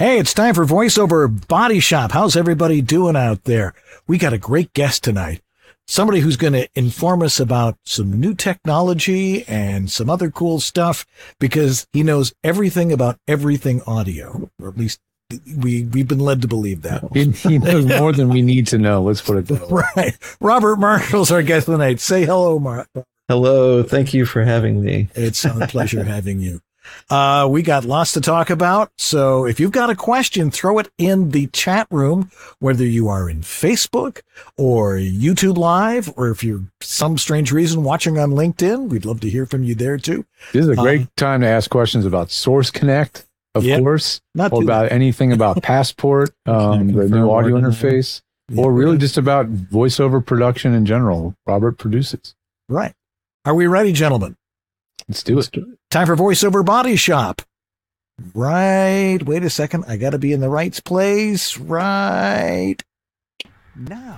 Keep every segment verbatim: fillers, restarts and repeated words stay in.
Hey, it's time for VoiceOver Body Shop. How's everybody doing out there? We got a great guest tonight. Somebody who's going to inform us about some new technology and some other cool stuff because he knows everything about everything audio, or at least we, we've been led to believe that. He, he knows more than we need to know. Let's put it that way. Right. Robert Marshall's our guest tonight. Say hello, Mark. Hello. Thank you for having me. It's a pleasure having you. Uh, we got lots to talk about. So if you've got a question, throw it in the chat room, whether you are in Facebook or YouTube Live, or if you're some strange reason watching on LinkedIn, we'd love to hear from you there too. This is a great um, time to ask questions about Source Connect, of yep, course, not or about bad. anything about Passport, um, the new audio interface, yeah, or really right. just about voiceover production in general. Robert produces. Right. Are we ready, gentlemen? Let's do it. Time for VoiceOver Body Shop. Right. Wait a second. I got to be in the right place right now.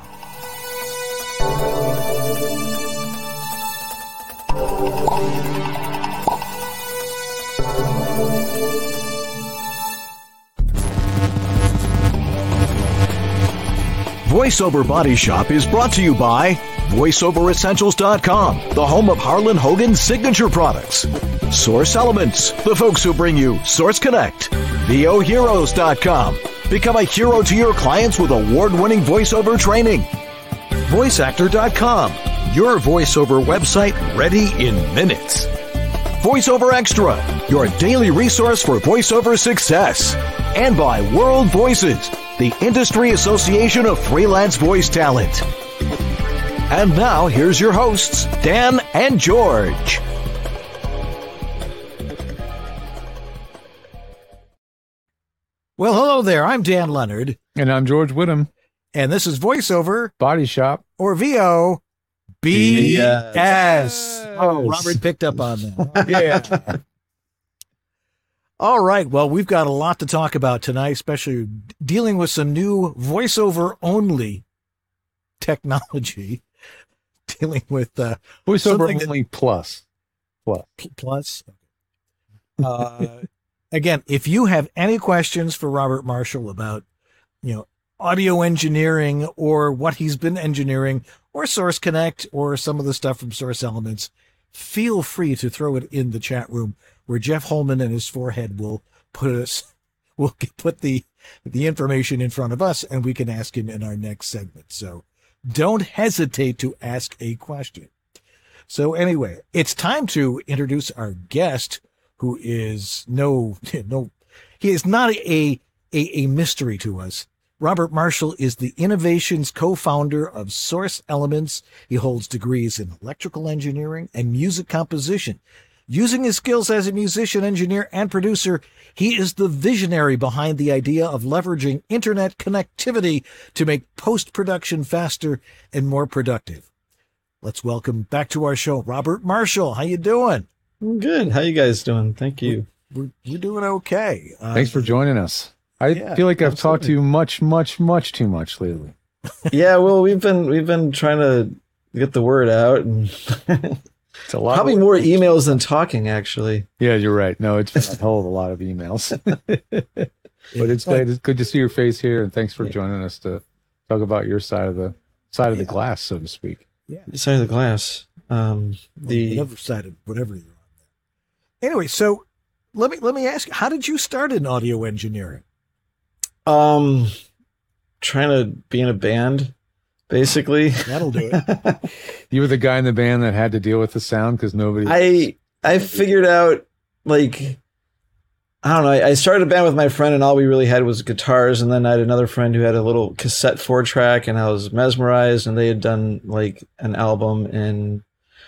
VoiceOver Body Shop is brought to you by voice over essentials dot com, the home of Harlan Hogan's signature products. Source Elements, the folks who bring you Source Connect. V O heroes dot com, become a hero to your clients with award-winning voiceover training. voice actor dot com, your voiceover website ready in minutes. VoiceOver Extra, your daily resource for voiceover success. And by World Voices, the industry association of freelance voice talent. And now, here's your hosts, Dan and George. Well, hello there. I'm Dan Leonard. And I'm George Whittam. And this is VoiceOver, Body Shop. or V O B S. Yes. Oh, Robert picked up on that. Yeah. All right. Well, we've got a lot to talk about tonight, especially dealing with some new voiceover-only technology. Dealing with uh, Voiceover something only plus. Plus. that, plus. Uh, again, if you have any questions for Robert Marshall about, you know, audio engineering or what he's been engineering, or Source Connect, or some of the stuff from Source Elements, feel free to throw it in the chat room where Jeff Holman and his forehead will put us, will put the the information in front of us, and we can ask him in our next segment. So don't hesitate to ask a question. So anyway, it's time to introduce our guest, who is no, no, he is not a, a, a mystery to us. Robert Marshall is the innovations co-founder of Source Elements. He holds degrees in electrical engineering and music composition. Using his skills as a musician, engineer, and producer, he is the visionary behind the idea of leveraging internet connectivity to make post-production faster and more productive. Let's welcome back to our show, Robert Marshall. How you doing? I'm good. How you guys doing? Thank you. We're, we're doing okay. Uh, Thanks for joining us. I yeah, feel like I've absolutely. talked to you much, much, much too much lately. Yeah, well, we've been we've been trying to get the word out, and It's a lot. probably of more emails than talking, actually. Yeah, you're right. No, it's been a hell of a lot of emails. But it's great. It's good to see your face here, and thanks for joining us to talk about your side of the side of the glass, so to speak. Side of the glass. Um, the whatever side of whatever you're on there. Anyway, so let me let me ask you, how did you start in audio engineering? um, trying to be in a band, basically. That'll do it. You were the guy in the band that had to deal with the sound because nobody. I I figured out, like, I don't know. I, I started a band with my friend, and all we really had was guitars. And then I had another friend who had a little cassette four track, and I was mesmerized. And they had done like an album in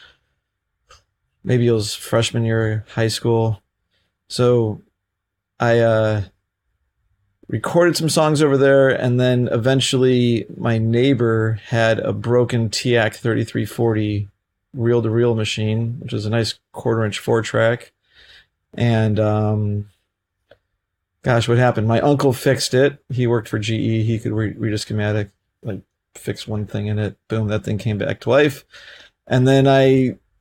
maybe it was freshman year of high school. So I uh, recorded some songs over there, and then eventually my neighbor had a broken T A C thirty-three forty reel-to-reel machine, which is a nice quarter-inch four-track. And um, gosh, what happened? My uncle fixed it. He worked for G E. He could re- read a schematic, like fix one thing in it. Boom, that thing came back to life. And then I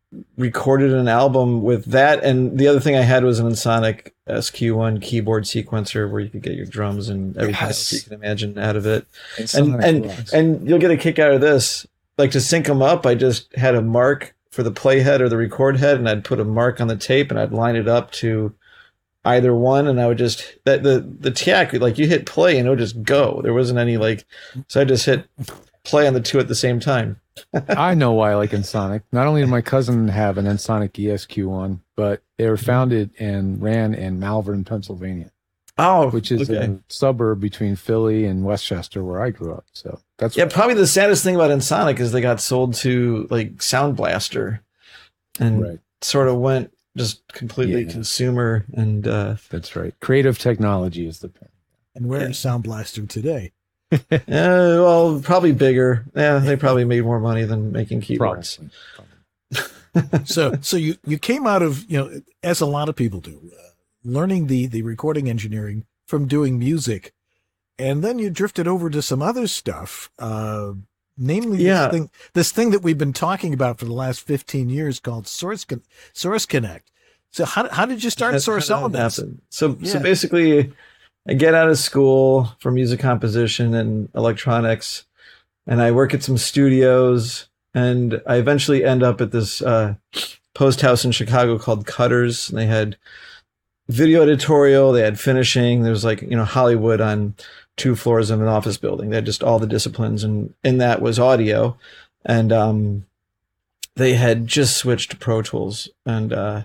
recorded an album with that. And the other thing I had was an Ensoniq S Q one keyboard sequencer where you could get your drums and everything Yes. else you can imagine out of it. And, Ensoniq and, rocks. and you'll get a kick out of this. Like to sync them up, I just had a mark for the playhead or the record head, and I'd put a mark on the tape and I'd line it up to either one, and I would just that the the T A C, like you hit play and it would just go. There wasn't any like, so I just hit play on the two at the same time. I know why I like Ensoniq. Not only did my cousin have an Ensoniq E S Q one, but they were founded and ran in Malvern, Pennsylvania, Oh, which is okay. a suburb between Philly and Westchester, where I grew up. So that's Yeah, probably the saddest thing about Ensoniq is they got sold to like Sound Blaster, and right. sort of went just completely Yeah. consumer. And uh, That's right. Creative technology is the thing. And where Yeah. is Sound Blaster today? uh, well, probably bigger. Yeah, they probably made more money than making keyboards. Probably. So, so you, you came out of, you know, as a lot of people do, uh, learning the, the recording engineering from doing music. And then you drifted over to some other stuff, uh, namely Yeah. this thing, this thing that we've been talking about for the last fifteen years called Source, Con- Source Connect. So how, how did you start How- Source how did that Elements? happen? So, so Yeah. basically, I get out of school for music composition and electronics, and I work at some studios, and I eventually end up at this uh, post house in Chicago called Cutters. And they had video editorial, they had finishing. There was like, you know, Hollywood on two floors of an office building. They had just all the disciplines, and in that was audio. And um, they had just switched to Pro Tools, and uh,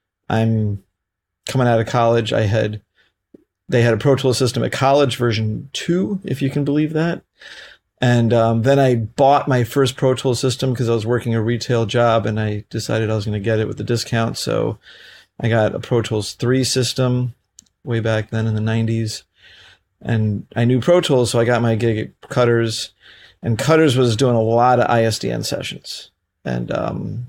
I'm coming out of college. I had They had a Pro Tools system at college, version two, if you can believe that. And um, then I bought my first Pro Tools system because I was working a retail job, and I decided I was going to get it with the discount. So I got a Pro Tools three system way back then in the nineties. And I knew Pro Tools, so I got my gig at Cutters. And Cutters was doing a lot of I S D N sessions. And um,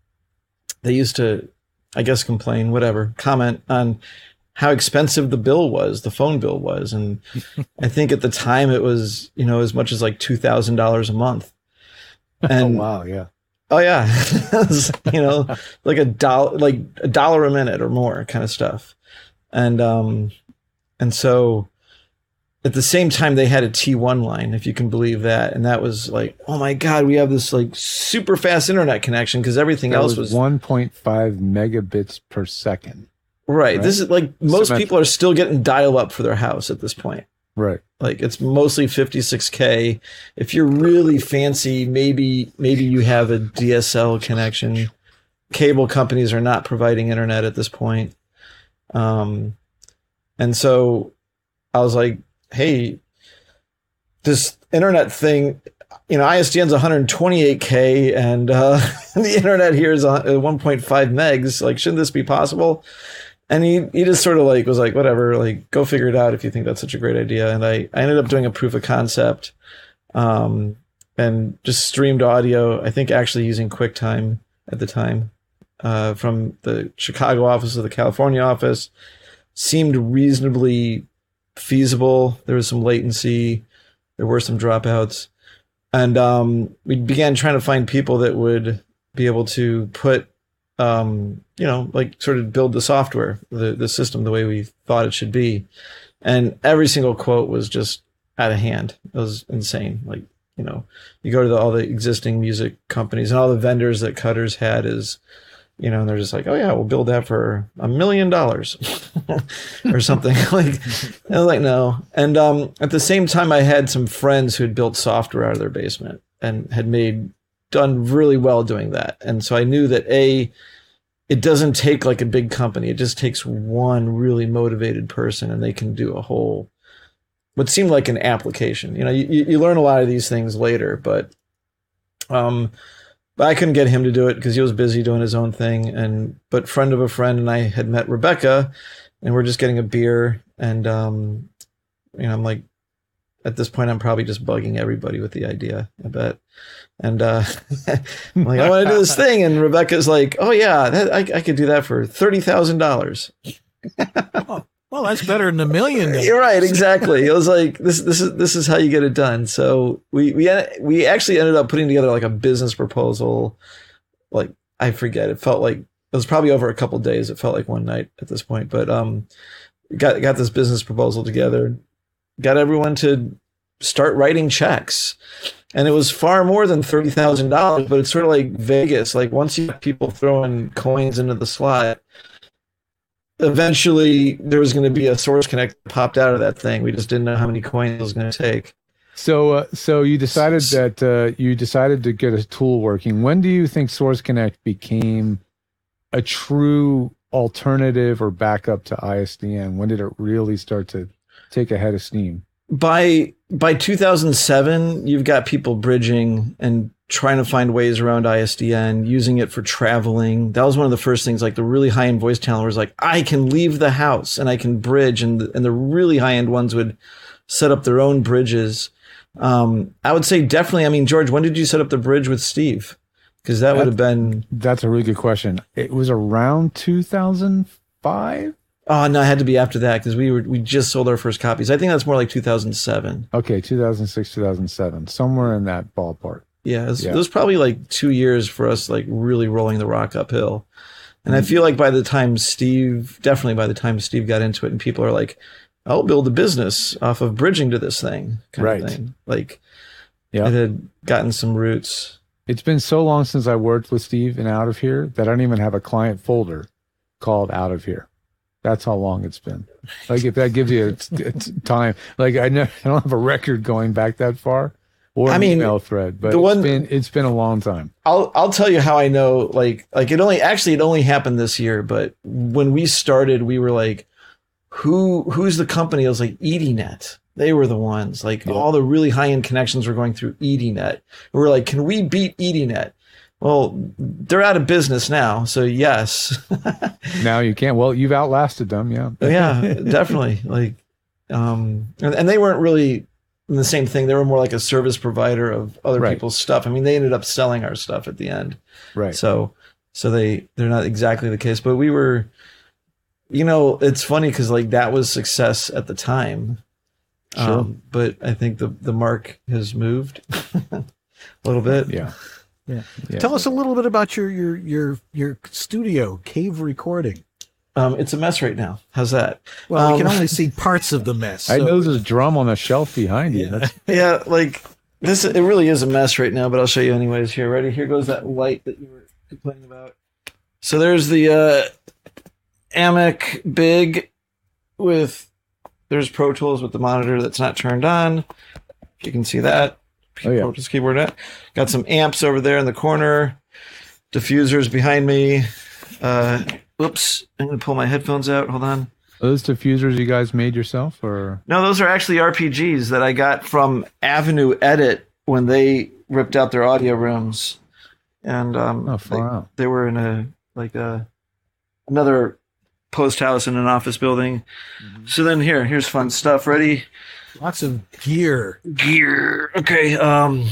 they used to, I guess, complain, whatever, comment on how expensive the bill was, the phone bill was. And I think at the time it was, you know, as much as like two thousand dollars a month. And oh, wow. Yeah. oh yeah, it was, you know, like a dollar, like a dollar a minute or more kind of stuff. And, um, and so at the same time they had a T one line, if you can believe that. And that was like, oh my God, we have this like super fast internet connection because everything That else was was one point five megabits per second. right. right? This is like most Symmetric. people are still getting dial up for their house at this point. Right. Like it's mostly fifty-six K. If you're really fancy, maybe maybe you have a D S L connection. Cable companies are not providing internet at this point. Um, and so I was like, hey, this internet thing, you know, I S D N's one twenty-eight K and uh, the internet here is one point five megs. Like, shouldn't this be possible? And he, he just sort of like was like, whatever, like go figure it out if you think that's such a great idea. And I, I ended up doing a proof of concept um, and just streamed audio, I think actually using QuickTime at the time uh, from the Chicago office to the California office. Seemed reasonably feasible. There was some latency. There were some dropouts. And um, we began trying to find people that would be able to put um, you know, like sort of build the software, the, the system the way we thought it should be. And every single quote was just out of hand. It was insane. Like, you know, you go to the, all the existing music companies and all the vendors that Cutters had is, you know, and they're just like, oh yeah, we'll build that for a million dollars or something. Like, I was like, no. And um, at the same time, I had some friends who had built software out of their basement and had made done really well doing that. And so I knew that A, it doesn't take like a big company. It just takes one really motivated person and they can do a whole, what seemed like an application. You know, you, you learn a lot of these things later, but, um, but I couldn't get him to do it because he was busy doing his own thing. And, but friend of a friend and I had met Rebecca and we're just getting a beer. And, um, you know, I'm like, at this point, I'm probably just bugging everybody with the idea, I bet. And uh, I'm like, I want to do this thing. And Rebecca's like, oh, yeah, that, I, I could do that for thirty thousand dollars. Oh, well, that's better than a million. You're right. Exactly. It was like, this This is this is how you get it done. So we, we, we actually ended up putting together like a business proposal. Like, I forget. It felt like it was probably over a couple of days. It felt like one night at this point, but um, got got this business proposal together, got everyone to start writing checks, and it was far more than thirty thousand dollars. But it's sort of like Vegas. Like once you have people throwing coins into the slot, eventually there was going to be a Source Connect that popped out of that thing. We just didn't know how many coins it was going to take. So, uh, so you decided that uh, you decided to get a tool working. When do you think Source Connect became a true alternative or backup to I S D N? When did it really start to take a head of steam? By by two thousand seven, you've got people bridging and trying to find ways around I S D N, using it for traveling. That was one of the first things. Like the really high end voice talent was like, I can leave the house and I can bridge, and the, and the really high end ones would set up their own bridges. Um, I would say definitely. I mean, George, when did you set up the bridge with Steve? Because that, that would have been. That's a really good question. It was around two thousand five. Oh no, it had to be after that because we were we just sold our first copies. I think that's more like two thousand seven. Okay, two thousand six, two thousand seven, somewhere in that ballpark. Yeah, it was, yeah. it was probably like two years for us, like really rolling the rock uphill. And mm-hmm. I feel like by the time Steve, definitely by the time Steve got into it, and people are like, I'll build a business off of bridging to this thing, kind right. of thing. Like, yeah, it had gotten some roots. It's been so long since I worked with Steve and Out of Here that I don't even have a client folder called Out of Here. That's how long it's been. Like, if that gives you a, a time, like I know I don't have a record going back that far, or an I mean, email thread, but the one, it's been it's been a long time. I'll I'll tell you how I know. Like like it only actually it only happened this year, but when we started, we were like, who who's the company? It was like EDNet. They were the ones. Like yeah. all the really high end connections were going through EDNet. We were like, can we beat EDNet? Well, they're out of business now, so yes. Now you can't. Well, you've outlasted them, yeah. Yeah, definitely. Like, um, and, and they weren't really the same thing. They were more like a service provider of other right. people's stuff. I mean, they ended up selling our stuff at the end, right? So, so they they're not exactly the case, but we were. You know, it's funny because like that was success at the time, sure. um, but I think the the mark has moved a little bit. Yeah. Yeah. yeah. Tell us a little bit about your your your your studio, Cave Recording. Um, it's a mess right now. How's that? Well, um, we can only see parts of the mess. I so. know there's a drum on a shelf behind you. Yeah. That's- yeah, like this. It really is a mess right now, but I'll show you anyways. Here, ready? Here goes that light that you were complaining about. So there's the uh, Amic Big with. There's Pro Tools with the monitor that's not turned on. If you can see that. Oh, yeah. Just keyboard net. Got some amps over there in the corner. Diffusers behind me. Uh, oops. I'm going to pull my headphones out. Hold on. Are those diffusers you guys made yourself, or? No, those are actually R P Gs that I got from Avenue Edit when they ripped out their audio rooms. And um, oh, far they, out. they were in a, like a, another post house in an office building. Mm-hmm. So then here, here's fun stuff. Ready? Lots of gear. Gear. Okay. Um,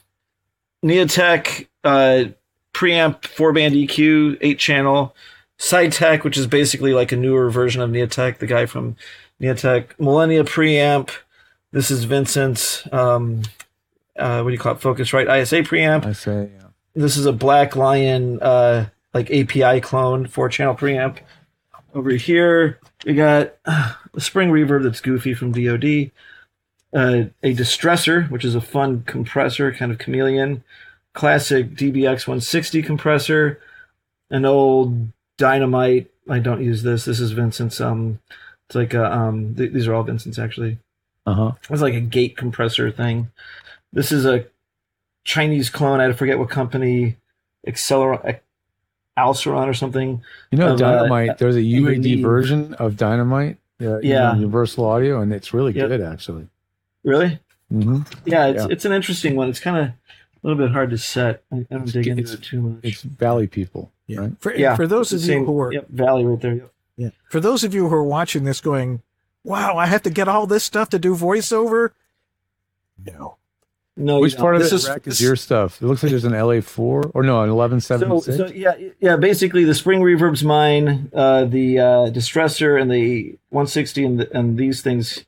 Neotech uh, preamp four band E Q, eight channel. SideTech, which is basically like a newer version of Neotech. The guy from Neotech. Millennia preamp. This is Vincent's. Um, uh, what do you call it? Focusrite I S A preamp. I say. Yeah. This is a Black Lion uh, like A P I clone four channel preamp. Over here we got uh, a spring reverb that's goofy from D O D. Uh, a distressor, which is a fun compressor, kind of chameleon. Classic D B X one sixty compressor. An old Dynamite. I don't use this. This is Vincent's. Um, it's like a, um. Th- these are all Vincent's actually. Uh huh. It's like a gate compressor thing. This is a Chinese clone. I forget what company. Acceleron, Alceron or something. You know, of, Dynamite. Uh, there's a U A D need. version of Dynamite. Uh, yeah. Universal Audio, and it's really yep. good actually. Really? Mm-hmm. Yeah, it's yeah. it's an interesting one. It's kind of a little bit hard to set. I don't dig into it too much. It's Valley people, yeah. right? For, yeah. for those of same, you who are yep, Valley right there. Yep. Yeah. For those of you who are watching this, going, "Wow, I have to get all this stuff to do voiceover." No. No. Which part of this this is, rack is your stuff? It looks like there's an L A four or no, an eleven seventy-six. So, so yeah, yeah. Basically, the spring reverb's mine. Uh, the uh, distressor and the one sixty and the, and these things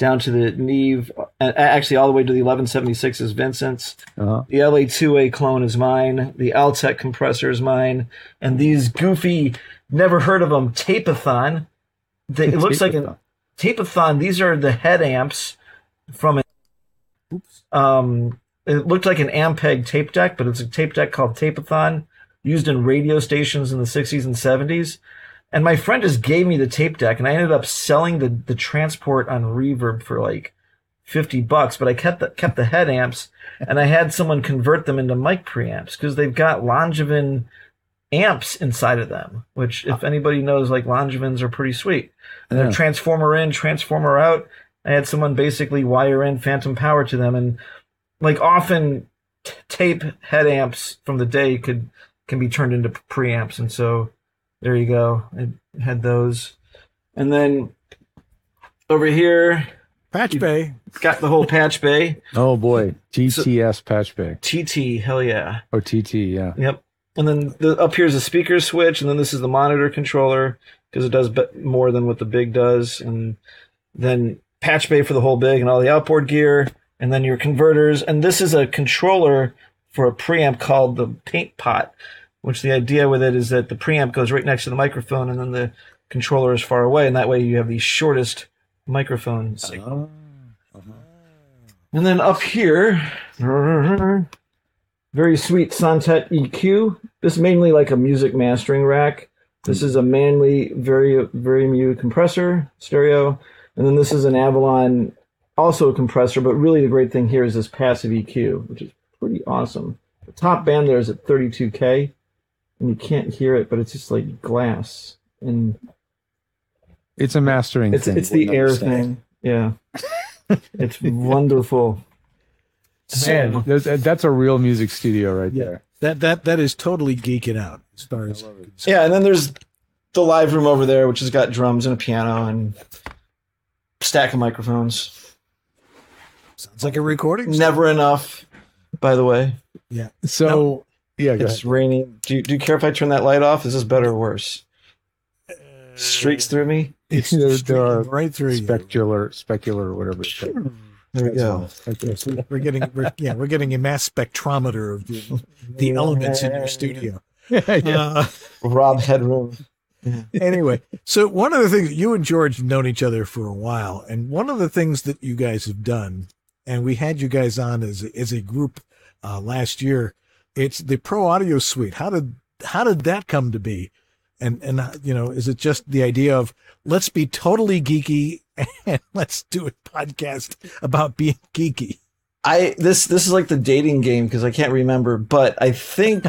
down to the Neve, uh, actually all the way to the eleven seventy-six is Vincent's. Uh-huh. The L A two A clone is mine. The Altec compressor is mine. And these goofy, never heard of them, Tapeathon. They, it looks like a Tapeathon. These are the head amps from a, oops. Um, it looked like an Ampeg tape deck, but it's a tape deck called Tapeathon, used in radio stations in the sixties and seventies. And my friend just gave me the tape deck, and I ended up selling the, the transport on Reverb for like fifty bucks, but I kept the, kept the head amps, and I had someone convert them into mic preamps because they've got Langevin amps inside of them, which if anybody knows, like Langevins are pretty sweet. And Yeah. they're transformer in, transformer out. I had someone basically wire in phantom power to them, and like often t- tape head amps from the day could can be turned into preamps, and so there you go. I had those. And then over here, Patch Bay. got the whole patch bay. Oh boy, T T S patch bay. T T, hell yeah. Oh, T T, yeah. Yep. And then the, up here is a speaker switch, and then this is the monitor controller because it does be- more than what the Big does. And then patch bay for the whole Big and all the outboard gear, and then your converters. And this is a controller for a preamp called the Paint Pot, which the idea with it is that the preamp goes right next to the microphone, and then the controller is far away, and that way you have the shortest microphone signal. And then up here, very sweet Santet E Q. This is mainly like a music mastering rack. This is a Manley very very mu compressor stereo, and then this is an Avalon, also a compressor. But really, the great thing here is this passive E Q, which is pretty awesome. The top band there is at thirty-two K, and you can't hear it, but it's just like glass, and It's a mastering it's thing. it's the air thing. Yeah, it's wonderful. Man, that's, that's a real music studio right Yeah. there. That that that is totally geeking out as far as Yeah, and then there's the live room over there, which has got drums and a piano and stack of microphones. sounds like a recording. Never enough, by the way. Yeah. So, yeah, go It's ahead. raining. Do you, do you care if I turn that light off? Is this better or worse? Streaks through me. It's There- there streaking are right through you. Specular, specular, or whatever it's called. There we go. Yes, we- we're getting we're, yeah we're getting a mass spectrometer of the, the elements in your studio. yeah. Uh, Rob Headroom. anyway, so one of the things, you and George have known each other for a while, and one of the things that you guys have done, and we had you guys on as a, as a group uh, last year, it's the Pro Audio Suite. How did how did that come to be? And and uh, you know, is it just the idea of let's be totally geeky and let's do a podcast about being geeky? I this this is like the dating game because I can't remember, but I think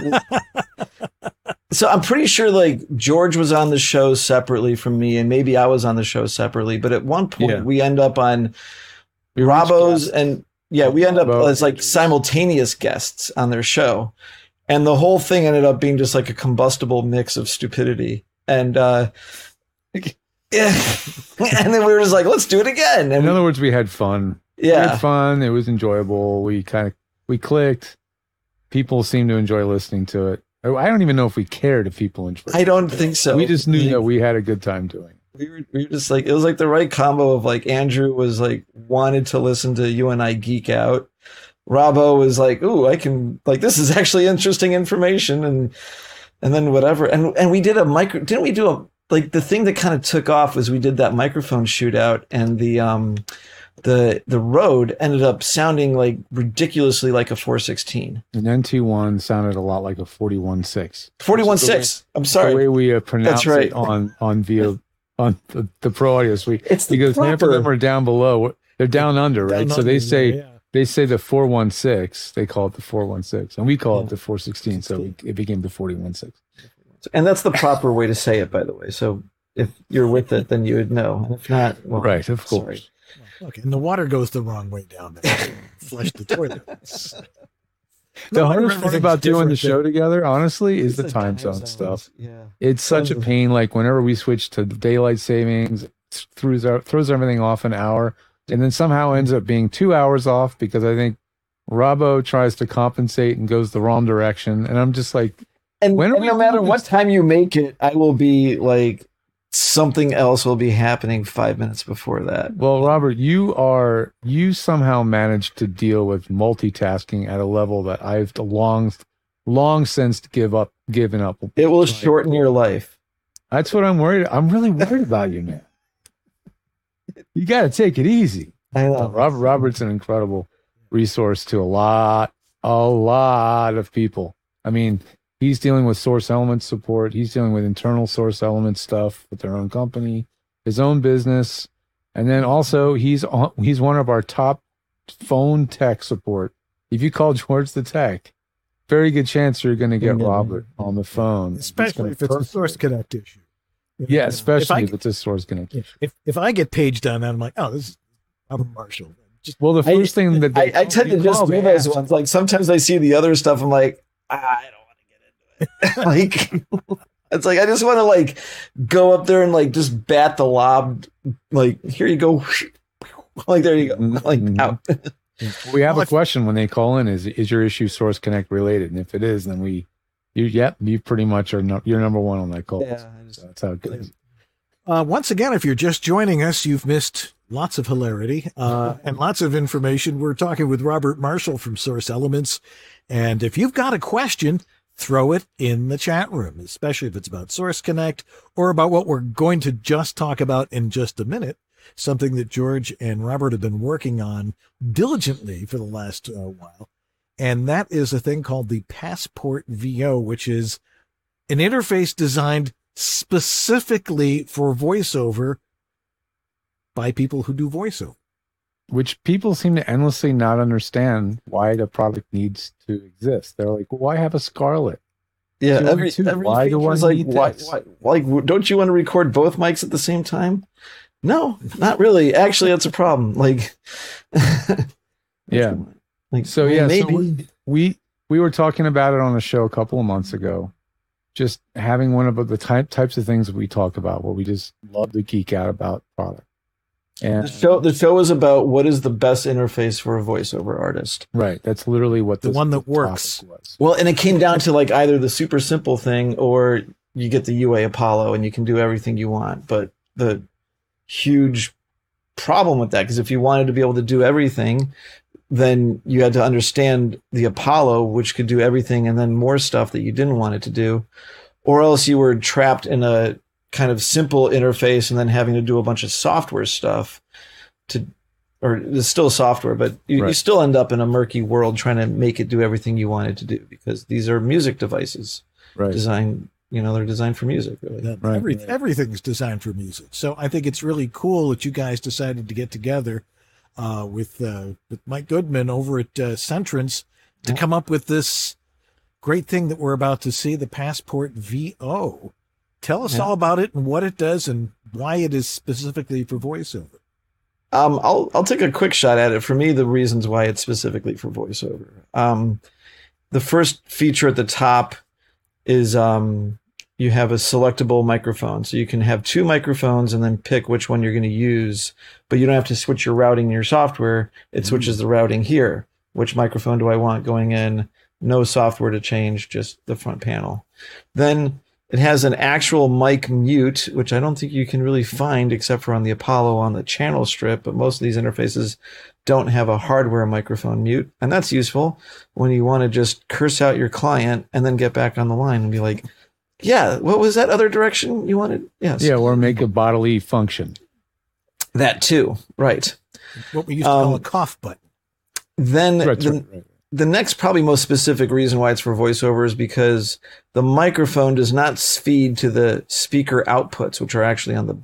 so. I'm pretty sure like George was on the show separately from me, and maybe I was on the show separately. But at one point, Yeah. we end up on We Robbo's, reached and yeah, we end up Robbo. as like simultaneous guests on their show, and the whole thing ended up being just like a combustible mix of stupidity. And uh, yeah, and then we were just like, let's do it again. And In we, other words, we had fun. We yeah, had fun. It was enjoyable. We kind of we clicked. People seemed to enjoy listening to it. I don't even know if we cared if people enjoyed. I don't think so. We just knew that we had a good time doing it. we were, we were just like, it was like the right combo of like Andrew was like wanted to listen to you and I geek out. Robbo was like, ooh, I can like, this is actually interesting information. And, and then whatever. And, and we did a micro, didn't we do a, like the thing that kind of took off was we did that microphone shootout, and the, um, the, the Rode ended up sounding like ridiculously like a four sixteen. An N T one sounded a lot like a forty-one six. forty-one six. I'm The sorry. way we uh, pronounce That's right. it on on via on the, the Pro Audio Suite, It's the because half of proper- them are down below. They're down under, right? Down so they under, say yeah. they say the four one six. They call it the four one six, and we call Yeah. it the four sixteen. So we, it became the forty-one six. And that's the proper way to say it, by the way. So if you're with it, then you would know. And if not, well, Right, of course. sorry. Okay, and the water goes the wrong way down there. Flush the toilet. The No, hardest part everything's about doing the different show together, honestly, is It's the time zone stuff. Yeah. It's such a Tons of- pain. Like whenever we switch to daylight savings, it throws our- throws everything off an hour, and then somehow ends up being two hours off because I think Robbo tries to compensate and goes the wrong direction, and I'm just like, And, When are and we no matter doing what this? time you make it, I will be like something else will be happening five minutes before that. Well, Robert, you are you somehow managed to deal with multitasking at a level that I've long, long since give up, given up. It will shorten your life. That's what I'm worried. I'm really worried about you, man. You got to take it easy. I know. Robert Robert's an incredible resource to a lot, a lot of people. I mean, he's dealing with Source Elements support. He's dealing with internal Source Elements stuff with their own company, his own business, and then also he's on, he's one of our top phone tech support. If you call George the Tech, very good chance you're going to get Yeah. Robert on the phone, Especially if it's a Source Connect issue. You know, Yeah, especially if, if, it's a Source Connect. I, if if I get paged on that, I'm like, oh, this is Robert Marshall. Just Well, the first I, thing that I, they- I tend to you just call do the those ask. ones. Like sometimes I see the other stuff. I'm like, ah, I don't want to get into it. like it's like I just want to like go up there and like just bat the lob. Like here you go. Like there you go. Like Mhm. out. We have Well, a if- question when they call in: Is is your issue Source Connect related? And if it is, then we, you, yep, you pretty much are. No, you're number one on that call. Yeah, I just- So that's how it goes. Uh, once again, if you're just joining us, you've missed lots of hilarity uh, and lots of information. We're talking with Robert Marshall from Source Elements. And if you've got a question, throw it in the chat room, especially if it's about Source Connect or about what we're going to just talk about in just a minute, something that George and Robert have been working on diligently for the last uh, while. And that is a thing called the Passport V O, which is an interface designed specifically for voiceover by people who do voiceover. Which people seem to endlessly not understand why the product needs to exist. They're like, well, why have a Scarlett? Yeah, Two every, and two. every Why do feature I is like, need why, this? why, like, don't you want to record both mics at the same time? No, not really. Actually, that's a problem. Like, Yeah. like So well, yeah, so maybe. we, we we were talking about it on a show a couple of months ago. Just having one of the type types of things that we talk about, where we just love to geek out about product. And the show the show is about what is the best interface for a voiceover artist. right, that's literally what The this one that topic works. was. Well, and it came down to like either the super simple thing or you get the U A Apollo and you can do everything you want. But the huge problem with that, because if you wanted to be able to do everything, then you had to understand the Apollo, which could do everything and then more stuff that you didn't want it to do, or else you were trapped in a kind of simple interface and then having to do a bunch of software stuff to, or it's still software, but you, you Right. still end up in a murky world trying to make it do everything you want it to do, because these are music devices Right. designed, you know, they're designed for music, really. That Right. every, everything's designed for music. So I think it's really cool that you guys decided to get together uh, with uh, with Mike Goodman over at uh, Centrance to Yeah. come up with this great thing that we're about to see, the Passport V O. Tell us Yeah. all about it and what it does and why it is specifically for voiceover. Um, I'll I'll take a quick shot at it. For me, the reasons why it's specifically for voiceover. Um, the first feature at the top is um, you have a selectable microphone, so you can have two microphones and then pick which one you're going to use. But you don't have to switch your routing in your software. It switches the routing here. Which microphone do I want going in? No software to change, just the front panel. Then it has an actual mic mute, which I don't think you can really find except for on the Apollo on the channel strip, but most of these interfaces don't have a hardware microphone mute. And that's useful when you want to just curse out your client and then get back on the line and be like, yeah, what was that other direction you wanted? Yes. Yeah, or make a bodily function. That too. Right. What we used to call Um, a cough button. Then Right, the, right, right. the next probably most specific reason why it's for voiceover is because the microphone does not feed to the speaker outputs, which are actually on the,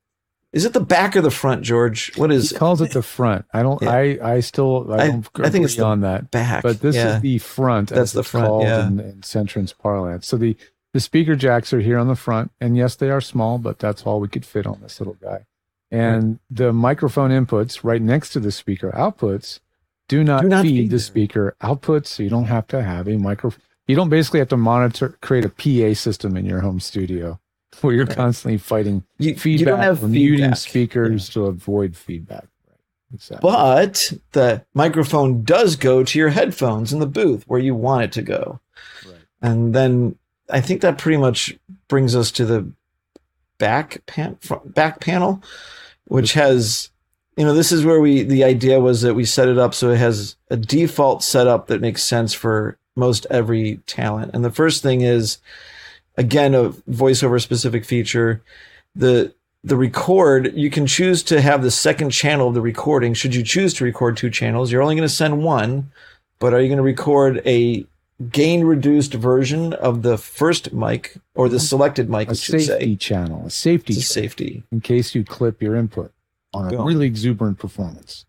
is it the back or the front, George? What is He calls it the front. I don't. Yeah. I I still. I I- don't I think it's agree the on that. back? But this Yeah. is the front. That's as the it's front, called yeah. in, in Centrance parlance. So the the speaker jacks are here on the front, and yes, they are small, but that's all we could fit on this little guy. And the microphone inputs right next to the speaker outputs do not, Do not feed, feed the there. speaker outputs. So you don't have to have a micro. You don't basically have to monitor, create a P A system in your home studio where you're Right. constantly fighting you, feedback you don't have or muting feedback. speakers to avoid feedback. Right. Exactly. But the microphone does go to your headphones in the booth where you want it to go. Right. And then I think that pretty much brings us to the back pan, front, back panel, which has, you know, this is where we, the idea was that we set it up so it has a default setup that makes sense for most every talent. And the first thing is, again, a voiceover specific feature. The the record, you can choose to have the second channel of the recording. Should you choose to record two channels, you're only going to send one, but are you going to record a gain reduced version of the first mic or the selected mic? A safety channel, a safety, it's a safety, in case you clip your input on a Boom. really exuberant performance.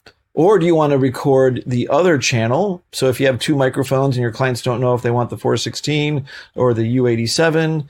Or do you want to record the other channel? So if you have two microphones and your clients don't know if they want the four sixteen or the U eighty-seven,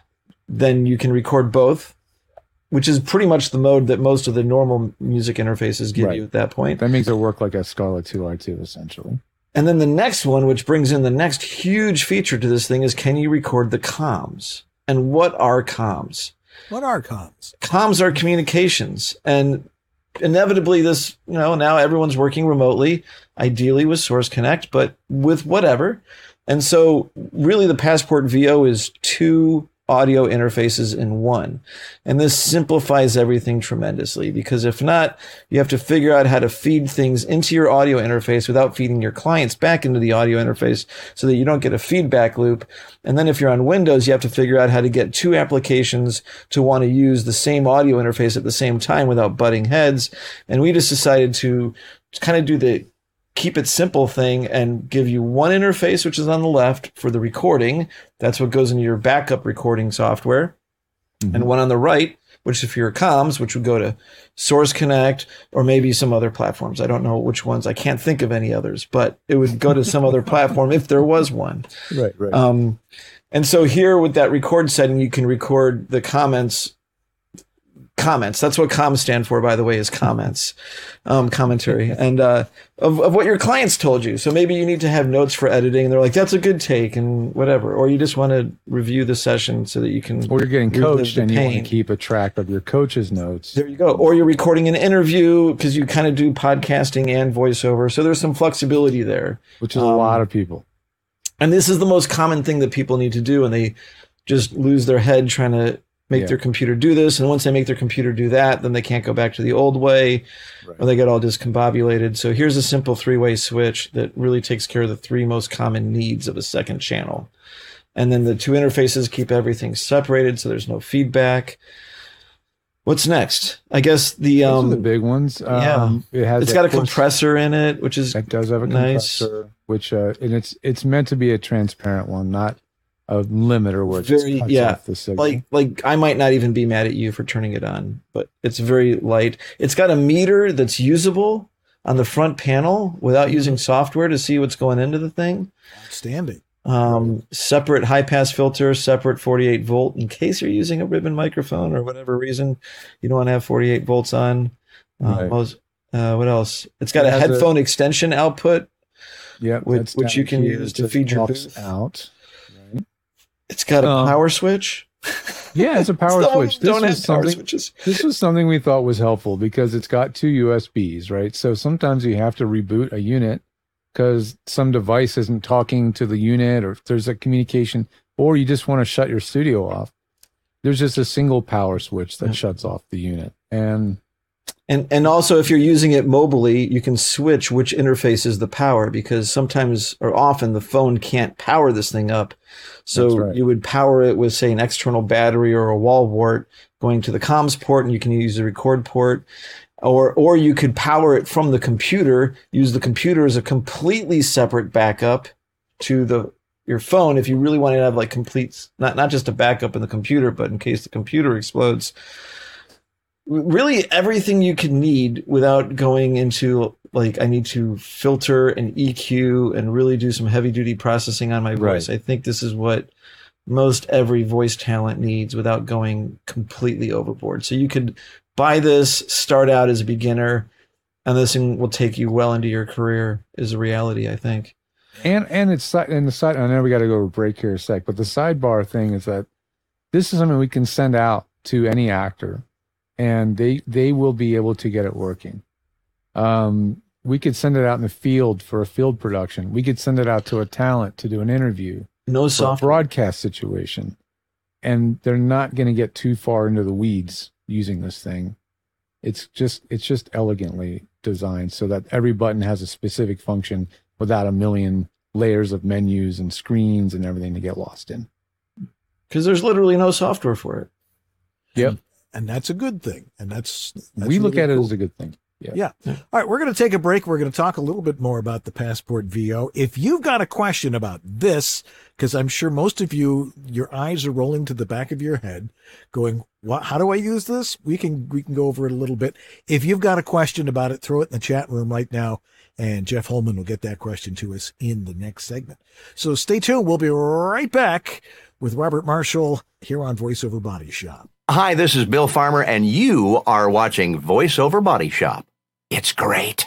then you can record both, which is pretty much the mode that most of the normal music interfaces give Right. you at that point. That makes it work like a Scarlett two I two, essentially. And then the next one, which brings in the next huge feature to this thing, is can you record the comms? And what are comms? What are comms? Comms are communications. And inevitably this, you know, now everyone's working remotely, ideally with Source Connect, but with whatever. And so really the Passport V O is two audio interfaces in one. And this simplifies everything tremendously, because if not, you have to figure out how to feed things into your audio interface without feeding your clients back into the audio interface so that you don't get a feedback loop. And then if you're on Windows, you have to figure out how to get two applications to want to use the same audio interface at the same time without butting heads. And we just decided to kind of do the keep it simple thing and give you one interface, which is on the left for the recording. That's what goes into your backup recording software. Mm-hmm. And one on the right, which if you're comms, which would go to Source Connect or maybe some other platforms. I don't know which ones. I can't think of any others, but it would go to some other platform if there was one. Right, right. Um, and so here with that record setting, you can record the comments Comments. That's what comms stand for, by the way, is comments, um, commentary, and uh, of, of what your clients told you. So maybe you need to have notes for editing, and they're like, "That's a good take," and whatever. Or you just want to review the session so that you can. Or you're getting relive coached the and you want pain. to keep a track of your coach's notes. There you go. Or you're recording an interview because you kind of do podcasting and voiceover. So there's some flexibility there, Which is Um, a lot of people. and this is the most common thing that people need to do, and they just lose their head trying to make Yeah. their computer do this. And once they make their computer do that, then they can't go back to the old way, Right. or they get all discombobulated. So here's a simple three-way switch that really takes care of the three most common needs of a second channel. And then the two interfaces keep everything separated so there's no feedback. What's next? I guess the Those um are the big ones. Um, it has it's got a course, compressor in it, which is It does have a nice. compressor, which uh, and it's it's meant to be a transparent one, not a limiter where it Very- just cuts yeah, off the signal. like like I might not even be mad at you for turning it on, but it's very light. It's got a meter that's usable on the front panel without using software to see what's going into the thing. Outstanding. Um, separate high pass filter, separate forty-eight volt in case you're using a ribbon microphone or whatever reason you don't want to have forty-eight volts on. Uh, Right. most, uh, what else? It's got It a has a- headphone extension output. Yep, which- that's which down you can here. use It to says feed your aux booth. out. Right. It's got a Um, power switch. Yeah, it's a power Some of switch. them This don't was have power something. switches. This was something we thought was helpful because it's got two U S Bs, right? So sometimes you have to reboot a unit because some device isn't talking to the unit, or if there's a communication, or you just want to shut your studio off. There's just a single power switch that Yeah. shuts off the unit, and And and also, if you're using it mobily, you can switch which interface is the power, because sometimes or often the phone can't power this thing up. So That's right. you would power it with, say, an external battery or a wall wart going to the comms port, and you can use the record port. Or or you could power it from the computer, use the computer as a completely separate backup to the your phone if you really wanted to have like complete, not, not just a backup in the computer, but in case the computer explodes. Really everything you could need without going into like, I need to filter and E Q and really do some heavy duty processing on my voice. Right. I think this is what most every voice talent needs without going completely overboard. So you could buy this, start out as a beginner, and this thing will take you well into your career is a reality, I think. and and it's si- and the side. I know we got to go to a break here in a sec, but the sidebar thing is that this is something we can send out to any actor, and they they will be able to get it working. Um, we could send it out in the field for a field production. We could send it out to a talent to do an interview, No for a software. broadcast situation, and they're not going to get too far into the weeds using this thing. It's just it's just elegantly designed so that every button has a specific function without a million layers of menus and screens and everything to get lost in. Because there's literally no software for it. Yep. And that's a good thing. And that's, that's we look really at it cool. as a good thing. Yeah. Yeah. All right. We're going to take a break. We're going to talk a little bit more about the Passport V O. If you've got a question about this, because I'm sure most of you, your eyes are rolling to the back of your head going, what, how do I use this? We can, we can go over it a little bit. If you've got a question about it, throw it in the chat room right now. And Jeff Holman will get that question to us in the next segment. So stay tuned. We'll be right back with Robert Marshall here on VoiceOver Body Shop. Hi, this is Bill Farmer, and you are watching VoiceOver Body Shop. It's great.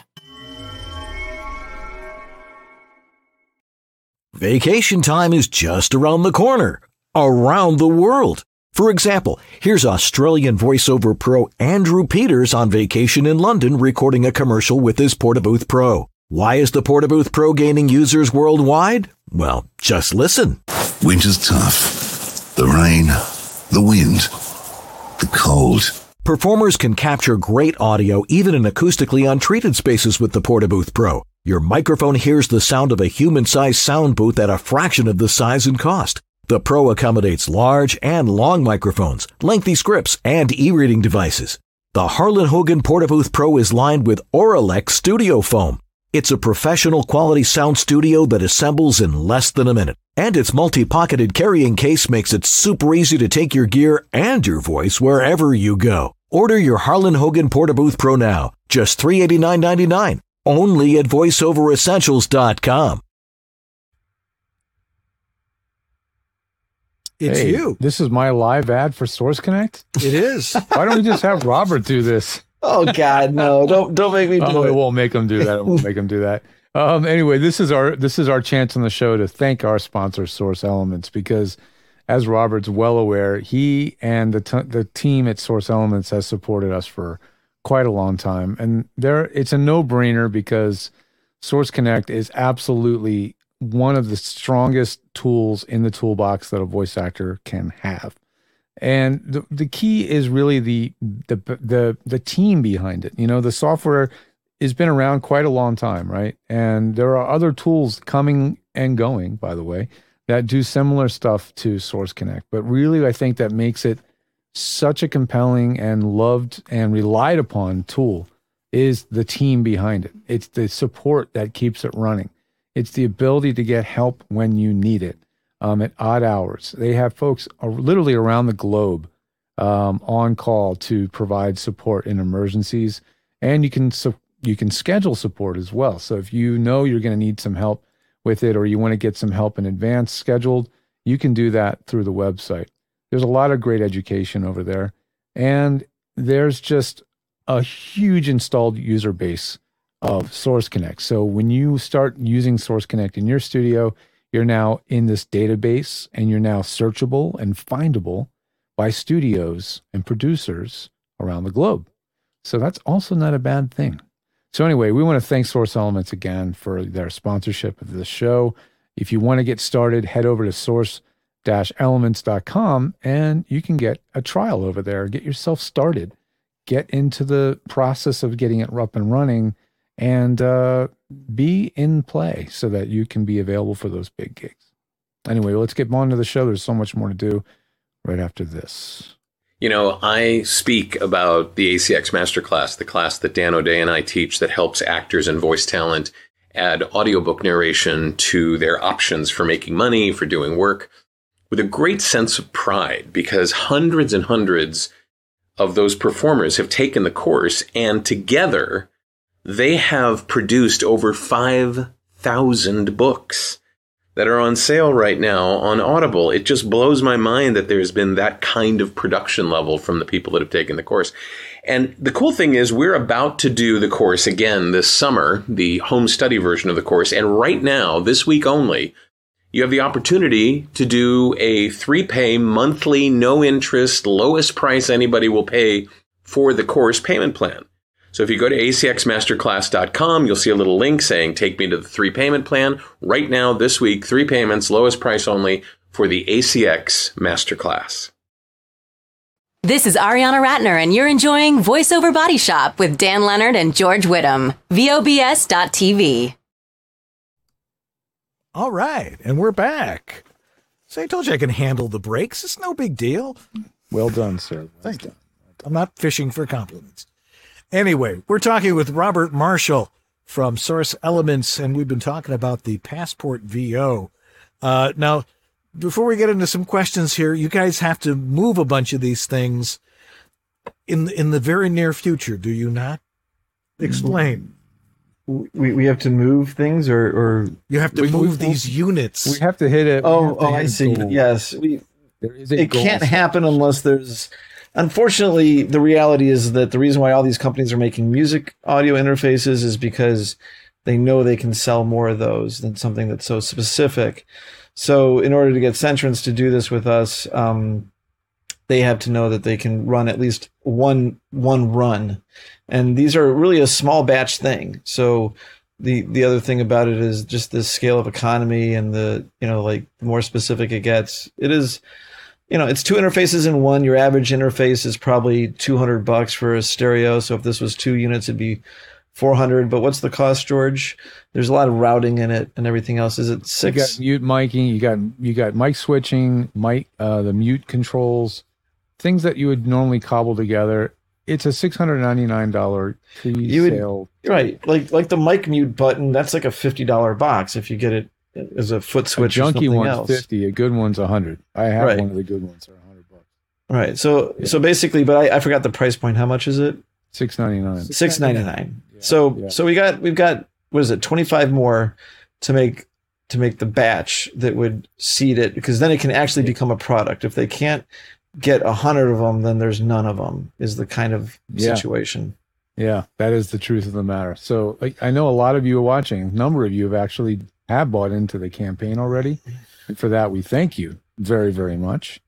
Vacation time is just around the corner, around the world. For example, here's Australian voiceover pro Andrew Peters on vacation in London recording a commercial with his Portabooth Pro. Why is the Portabooth Pro gaining users worldwide? Well, just listen. Winter's tough. The rain, the wind, the cold. Performers can capture great audio even in acoustically untreated spaces with the Portabooth Pro. Your microphone hears the sound of a human-sized sound booth at a fraction of the size and cost. The Pro accommodates large and long microphones, lengthy scripts, and e-reading devices. The Harlan Hogan Portabooth Pro is lined with Auralex Studio Foam. It's a professional quality sound studio that assembles in less than a minute. And its multi-pocketed carrying case makes it super easy to take your gear and your voice wherever you go. Order your Harlan Hogan Portabooth Pro now, just three hundred eighty-nine dollars and ninety-nine cents, only at voice over essentials dot com. It's Hey, you. This is my live ad for Source Connect. It is. Why don't we just have Robert do this? Oh God, no! Don't don't make me do Oh, it. it won't make him do that. It won't make him do that. Um, anyway, this is our this is our chance on the show to thank our sponsor, Source Elements, because as Robert's well aware, he and the t- the team at Source Elements has supported us for quite a long time, and there it's a no brainer because Source Connect is absolutely one of the strongest tools in the toolbox that a voice actor can have. And the, the key is really the, the the the team behind it. You know, the software has been around quite a long time, right? And there are other tools coming and going, by the way, that do similar stuff to Source Connect. But really, I think that makes it such a compelling and loved and relied upon tool is the team behind it. It's the support that keeps it running. It's the ability to get help when you need it. Um, at odd hours. They have folks uh, literally around the globe um, on call to provide support in emergencies, and you can su- you can schedule support as well. So if you know you're going to need some help with it, or you want to get some help in advance scheduled, you can do that through the website. There's a lot of great education over there, and there's just a huge installed user base of Source Connect. So when you start using Source Connect in your studio, you're now in this database, and you're now searchable and findable by studios and producers around the globe. So that's also not a bad thing. So anyway, we want to thank Source Elements again for their sponsorship of this show. If you want to get started, head over to source dash elements dot com and you can get a trial over there. Get yourself started. Get into the process of getting it up and running, and uh, be in play so that you can be available for those big gigs. Anyway, let's get on to the show. There's so much more to do right after this. You know, I speak about the A C X Masterclass, the class that Dan O'Day and I teach that helps actors and voice talent add audiobook narration to their options for making money, for doing work, with a great sense of pride, because hundreds and hundreds of those performers have taken the course, and together they have produced over five thousand books that are on sale right now on Audible. It just blows my mind that there's been that kind of production level from the people that have taken the course. And the cool thing is we're about to do the course again this summer, the home study version of the course. And right now, this week only, you have the opportunity to do a three-pay monthly, no interest, lowest price anybody will pay for the course payment plan. So if you go to A C X masterclass dot com, you'll see a little link saying, take me to the three payment plan. Right now, this week, three payments, lowest price only for the A C X Masterclass. This is Ariana Ratner, and you're enjoying Voice Over Body Shop with Dan Leonard and George Whittam. V O B S dot T V. All right, and we're back. So I told you I can handle the breaks. It's no big deal. Well done, sir. Well Thank done. you. I'm not fishing for compliments. Anyway, we're talking with Robert Marshall from Source Elements, and we've been talking about the Passport V O. Uh, now, before we get into some questions here, you guys have to move a bunch of these things in in the very near future, do you not? Explain. We we have to move things, or or You have to We- move we- these units. We have to hit it. we oh have to oh hit I a see. goal. Yes, we. There is a It goal. can't happen unless there's. Unfortunately, the reality is that the reason why all these companies are making music audio interfaces is because they know they can sell more of those than something that's so specific. So, in order to get Centrance to do this with us, um, they have to know that they can run at least one one run, and these are really a small batch thing. So, the the other thing about it is just the scale of economy and the you know like the more specific it gets, it is. You know, it's two interfaces in one. Your average interface is probably two hundred bucks for a stereo. So if this was two units, it'd be four hundred. But what's the cost, George? There's a lot of routing in it and everything else. Is it You six? got mute miking. You got you got mic switching, mic uh, the mute controls, things that you would normally cobble together. It's a six hundred ninety nine dollar You would- pre-sale. Right. Like like the mic mute button, that's like a fifty dollar box if you get it as a foot A switch or junky something one's else. fifty. A good one's a hundred. I have Right. one of the good ones for a hundred bucks. Right. So Yeah. so basically, but I, I forgot the price point. How much is it? Six ninety nine. Six ninety nine. Yeah, So yeah. so we got we've got what is it twenty five more to make to make the batch that would seed it, because then it can actually become a product. If they can't get a hundred of them, then there's none of them. Is the kind of Yeah. situation. Yeah, that is the truth of the matter. So like, I know a lot of you are watching. A number of you have actually have bought into the campaign already. And for that, we thank you very, very much.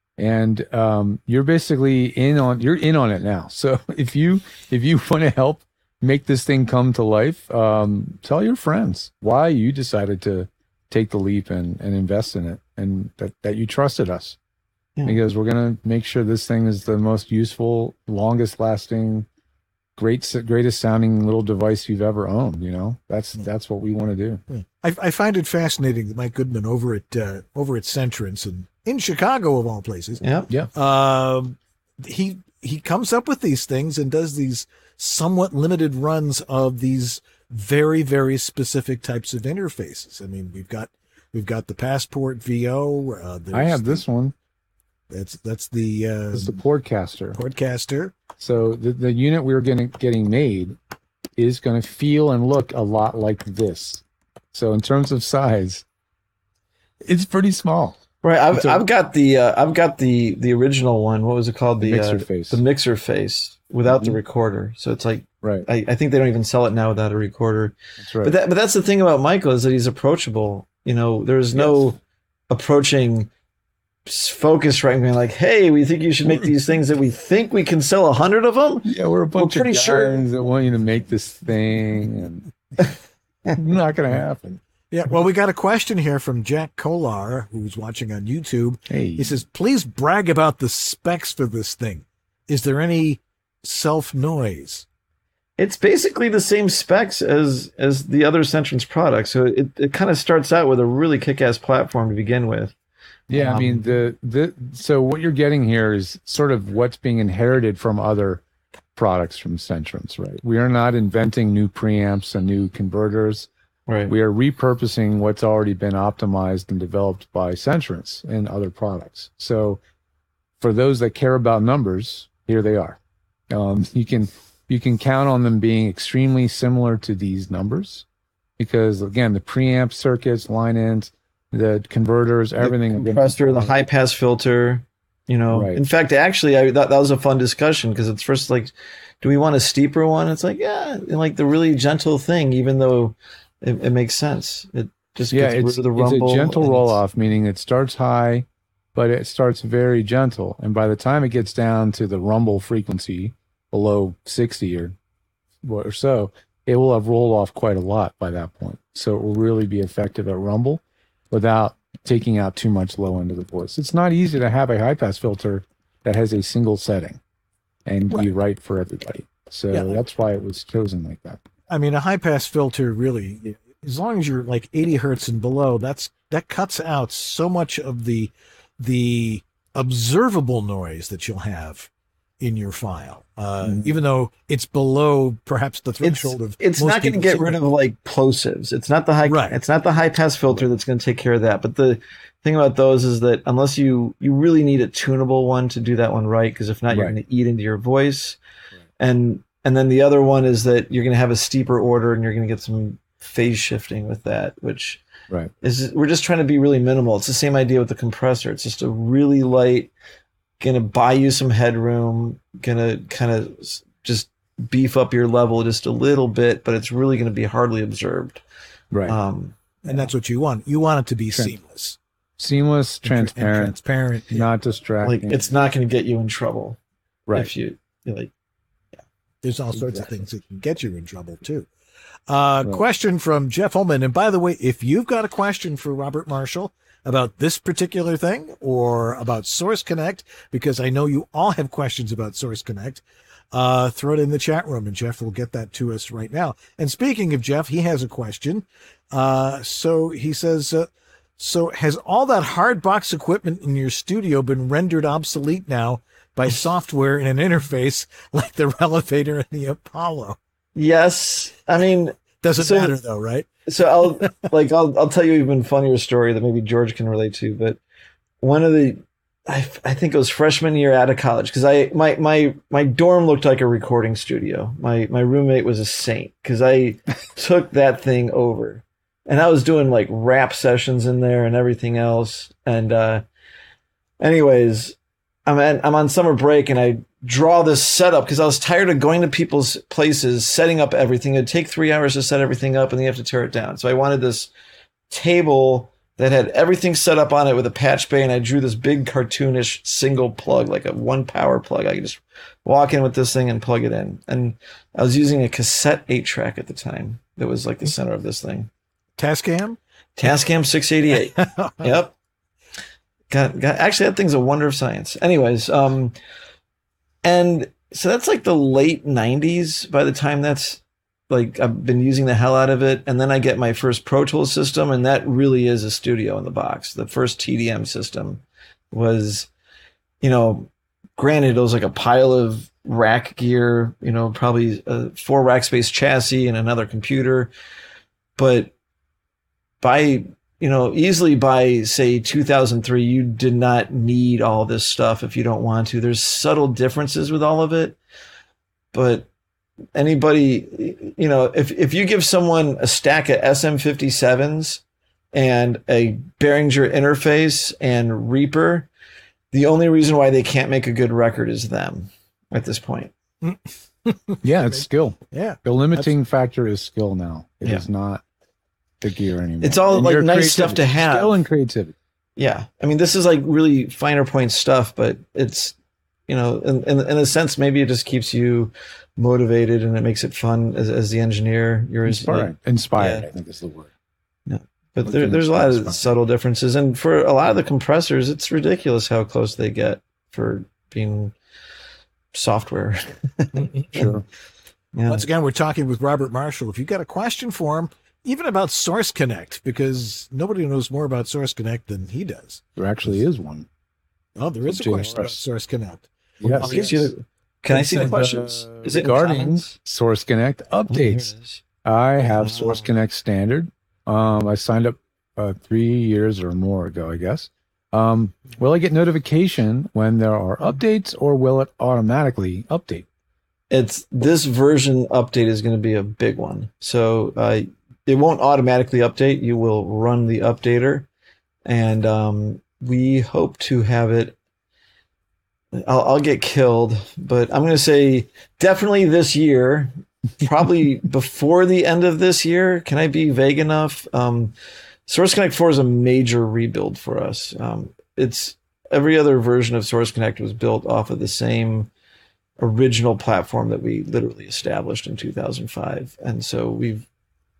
And um, you're basically in on you're in on it now. So if you if you want to help make this thing come to life, um, tell your friends why you decided to take the leap and, and invest in it, and that, that you trusted us. Yeah. Because we're gonna make sure this thing is the most useful, longest lasting, great greatest sounding little device you've ever owned. You know, that's that's what we want to do. I, I find it fascinating that Mike Goodman over at uh, over at Centrance and in Chicago of all places, Yeah. Yeah. um, he he comes up with these things and does these somewhat limited runs of these very very specific types of interfaces. I mean, we've got we've got the Passport V O. Uh, I there's have this one. That's that's the uh, It's the Podcaster. Podcaster. So the, the unit we were getting getting made is going to feel and look a lot like this. So in terms of size, it's pretty small. Right. I've So- I've got the uh, I've got the the original one. What was it called? The The, mixer uh, face. The mixer face without the Mhm. recorder. So it's like Right. I, I think they don't even sell it now without a recorder. That's right. But that but that's the thing about Michael, is that he's approachable. You know, there's no approaching s- focus right and being like, hey, we think you should make these things that we think we can sell a hundred of them. yeah, we're a bunch pretty of sure- guys that want you to make this thing, and not going to happen. Yeah. Well, we got a question here from Jack Kolar, who's watching on YouTube. Hey, He says, "Please brag about the specs for this thing. Is there any self noise?" It's basically the same specs as as the other Centrance products. So it, it kind of starts out with a really kick-ass platform to begin with. yeah, I mean um, the the so what you're getting here is sort of what's being inherited from other products from Centrance, right? We are not inventing new preamps and new converters. Right. We are repurposing what's already been optimized and developed by Centrance and other products. So for those that care about numbers, here they are. Um, you can you can count on them being extremely similar to these numbers, because again, the preamp circuits, line ins, the converters, everything. The compressor, the high pass filter. You know, Right. in fact, actually, I that, that was a fun discussion, because it's first like, do we want a steeper one? It's like, yeah, and like the really gentle thing, even though it, it makes sense. It just Yeah, gets it's, rid of the it's rumble. a gentle and roll it's- off, meaning it starts high, but it starts very gentle. And by the time it gets down to the rumble frequency below sixty or, or so, it will have rolled off quite a lot by that point. So it will really be effective at rumble without taking out too much low end of the voice. It's not easy to have a high pass filter that has a single setting, and Right. be right for everybody. So Yeah. that's why it was chosen like that. I mean, a high pass filter really, as long as you're like eighty hertz and below, that's that cuts out so much of the the observable noise that you'll have in your file, uh, Mhm. even though it's below perhaps the It's, threshold of. it's most not going to people's get hearing. rid of like plosives. It's not the high. Right. It's not the high pass filter that's going to take care of that. But the thing about those is that unless you you really need a tunable one to do that one right, because if not, you're Right. going to eat into your voice. And and then the other one is that you're going to have a steeper order, and you're going to get some phase shifting with that, which Right. is we're just trying to be really minimal. It's the same idea with the compressor. It's just a really light, going to buy you some headroom, going to kind of just beef up your level just a little bit, but it's really going to be hardly observed. Right. Um, And that's what you want. You want it to be Tran- seamless, Seamless, and tr- and transparent, transparent. yeah. not like distracting. it's not going to get you in trouble right. if you you're like. There's all sorts of things that can get you in trouble too. Uh, Right. Question from Jeff Holman. And by the way, if you've got a question for Robert Marshall about this particular thing or about Source Connect, because I know you all have questions about Source Connect, uh, throw it in the chat room and Jeff will get that to us right now. And speaking of Jeff, he has a question. Uh, so he says, uh, so has all that hard box equipment in your studio been rendered obsolete now by software in an interface like the Relevator and the Apollo? Yes, I mean, Doesn't So- matter though, right? so I'll like I'll I'll tell you an even funnier story that maybe George can relate to. But one of the I, I think it was freshman year out of college, because I my my my dorm looked like a recording studio. My my roommate was a saint because I took that thing over, and I was doing like rap sessions in there and everything else. And uh, anyways, I'm at, I'm on summer break and I draw this setup because I was tired of going to people's places, setting up everything. It'd take three hours to set everything up and then you have to tear it down. So I wanted this table that had everything set up on it with a patch bay, and I drew this big cartoonish single plug, like a one power plug. I could just walk in with this thing and plug it in. And I was using a cassette eight track at the time that was like the center of this thing. Tascam? Tascam six eighty-eight. Yep. Got, got, actually, that thing's a wonder of science. Anyways, um, and so that's like the late nineties by the time that's like I've been using the hell out of it. And then I get my first Pro Tools system, and that really is a studio in the box. The first T D M system was, you know, granted, it was like a pile of rack gear, you know, probably a four rack space chassis and another computer. But by you know, easily by, say, two thousand three, you did not need all this stuff if you don't want to. There's subtle differences with all of it. But anybody, you know, if, if you give someone a stack of S M fifty-sevens and a Behringer interface and Reaper, the only reason why they can't make a good record is them at this point. Yeah, it's skill. Yeah. The limiting factor is skill now. It Yeah. is not the gear anymore. It's all And like your nice stuff to creativity. have. Skill and creativity. Yeah. I mean, this is like really finer point stuff, but it's, you know, in, in, in a sense, maybe it just keeps you motivated and it makes it fun as, as the engineer. You're Inspired. Inspired, yeah. I think is the word. But there, there's a lot of subtle differences. And for a lot of the compressors, it's ridiculous how close they get for being software. Sure. Yeah. Once again, we're talking with Robert Marshall. If you've got a question for him, even about Source Connect, because nobody knows more about Source Connect than he does. There actually is one. Oh, there is a J R S. question about Source Connect. Yes. I'll get you the- Can I see the And, questions? uh, Is it in regarding comments? Source Connect Oh, there it updates? is. I have Source Connect Standard. Um, I signed up uh, three years or more ago, I guess. Um, will I get notification when there are updates, or will it automatically update? It's this version update is going to be a big one. So uh, it won't automatically update. You will run the updater, and um, we hope to have it. I'll, I'll get killed, but I'm going to say definitely this year, probably before the end of this year. Can I be vague enough? Um, Source Connect four is a major rebuild for us. Um, it's every other version of Source Connect was built off of the same original platform that we literally established in two thousand five. And so we've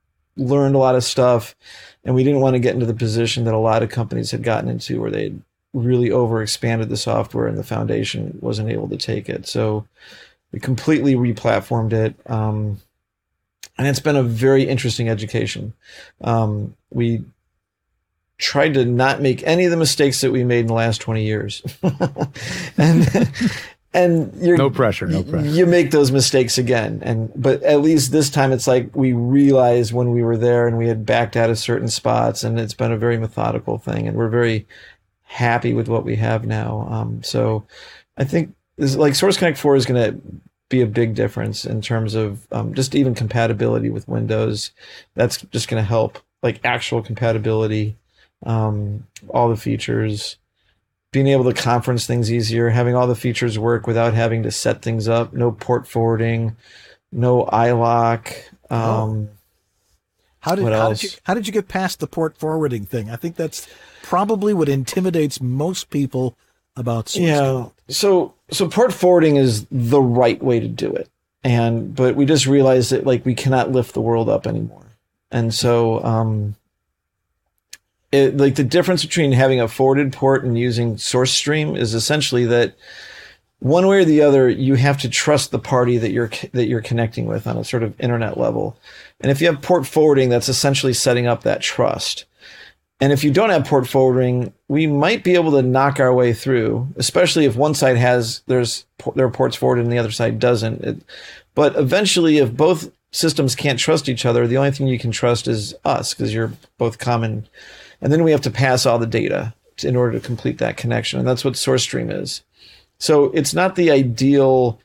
learned a lot of stuff, and we didn't want to get into the position that a lot of companies had gotten into where they'd really overexpanded the software and the foundation wasn't able to take it. So we completely replatformed it. Um, and it's been a very interesting education. Um, we tried to not make any of the mistakes that we made in the last twenty years. and and you're no pressure, no pressure. You make those mistakes again. And but at least this time it's like we realized when we were there and we had backed out of certain spots, and it's been a very methodical thing, and we're very happy with what we have now. Um, so I think this, like Source Connect four is going to be a big difference in terms of um, just even compatibility with Windows. That's just going to help, like actual compatibility, um, all the features, being able to conference things easier, having all the features work without having to set things up, no port forwarding, no iLock. Um, oh. How did what how else? did you how did you get past the port forwarding thing? I think that's probably what intimidates most people about Source Yeah. Connect. So so port forwarding is the right way to do it. And but we just realized that like we cannot lift the world up anymore. And so um it, like the difference between having a forwarded port and using SourceStream is essentially that one way or the other, you have to trust the party that you're that you're connecting with on a sort of internet level. And if you have port forwarding, that's essentially setting up that trust. And if you don't have port forwarding, we might be able to knock our way through, especially if one side has there's there are ports forwarded and the other side doesn't. It, but eventually, if both systems can't trust each other, the only thing you can trust is us because you're both common. And then we have to pass all the data in order to complete that connection. And that's what SourceStream is. So it's not the ideal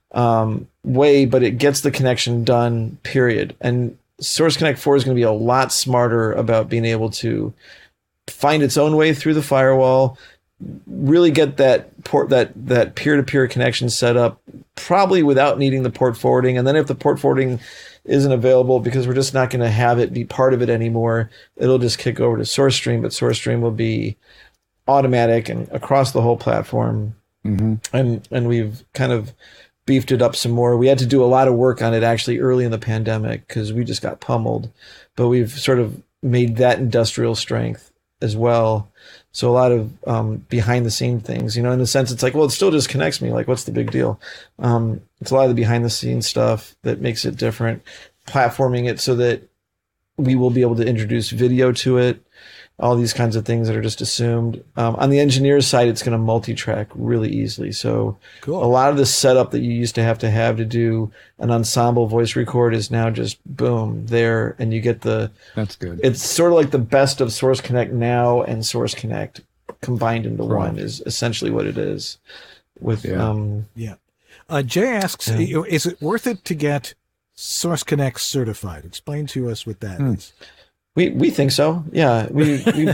um, way, but it gets the connection done, period. And Source Connect four is going to be a lot smarter about being able to find its own way through the firewall, really get that port, that, that peer-to-peer connection set up, probably without needing the port forwarding. And then if the port forwarding isn't available because we're just not going to have it be part of it anymore, it'll just kick over to SourceStream, but SourceStream will be automatic and across the whole platform. Mm-hmm. And and we've kind of beefed it up some more. We had to do a lot of work on it actually early in the pandemic because we just got pummeled, but we've sort of made that industrial strength as well. So a lot of um, behind the scene things, you know, in the sense it's like, well, it still just connects me. Like, what's the big deal? Um, it's a lot of the behind the scenes stuff that makes it different, platforming it so that we will be able to introduce video to it. All these kinds of things that are just assumed. Um, on the engineer's side, it's going to multi-track really easily. So Cool. a lot of the setup that you used to have to have to do an ensemble voice record is now just boom there, and you get the. That's good. It's sort of like the best of Source Connect Now and Source Connect combined into Right. one is essentially what it is. With Yeah. um, Yeah. Uh, Jay asks, Yeah. is it worth it to get Source Connect certified? Explain to us what that Hmm. is. We we think so. Yeah, we, we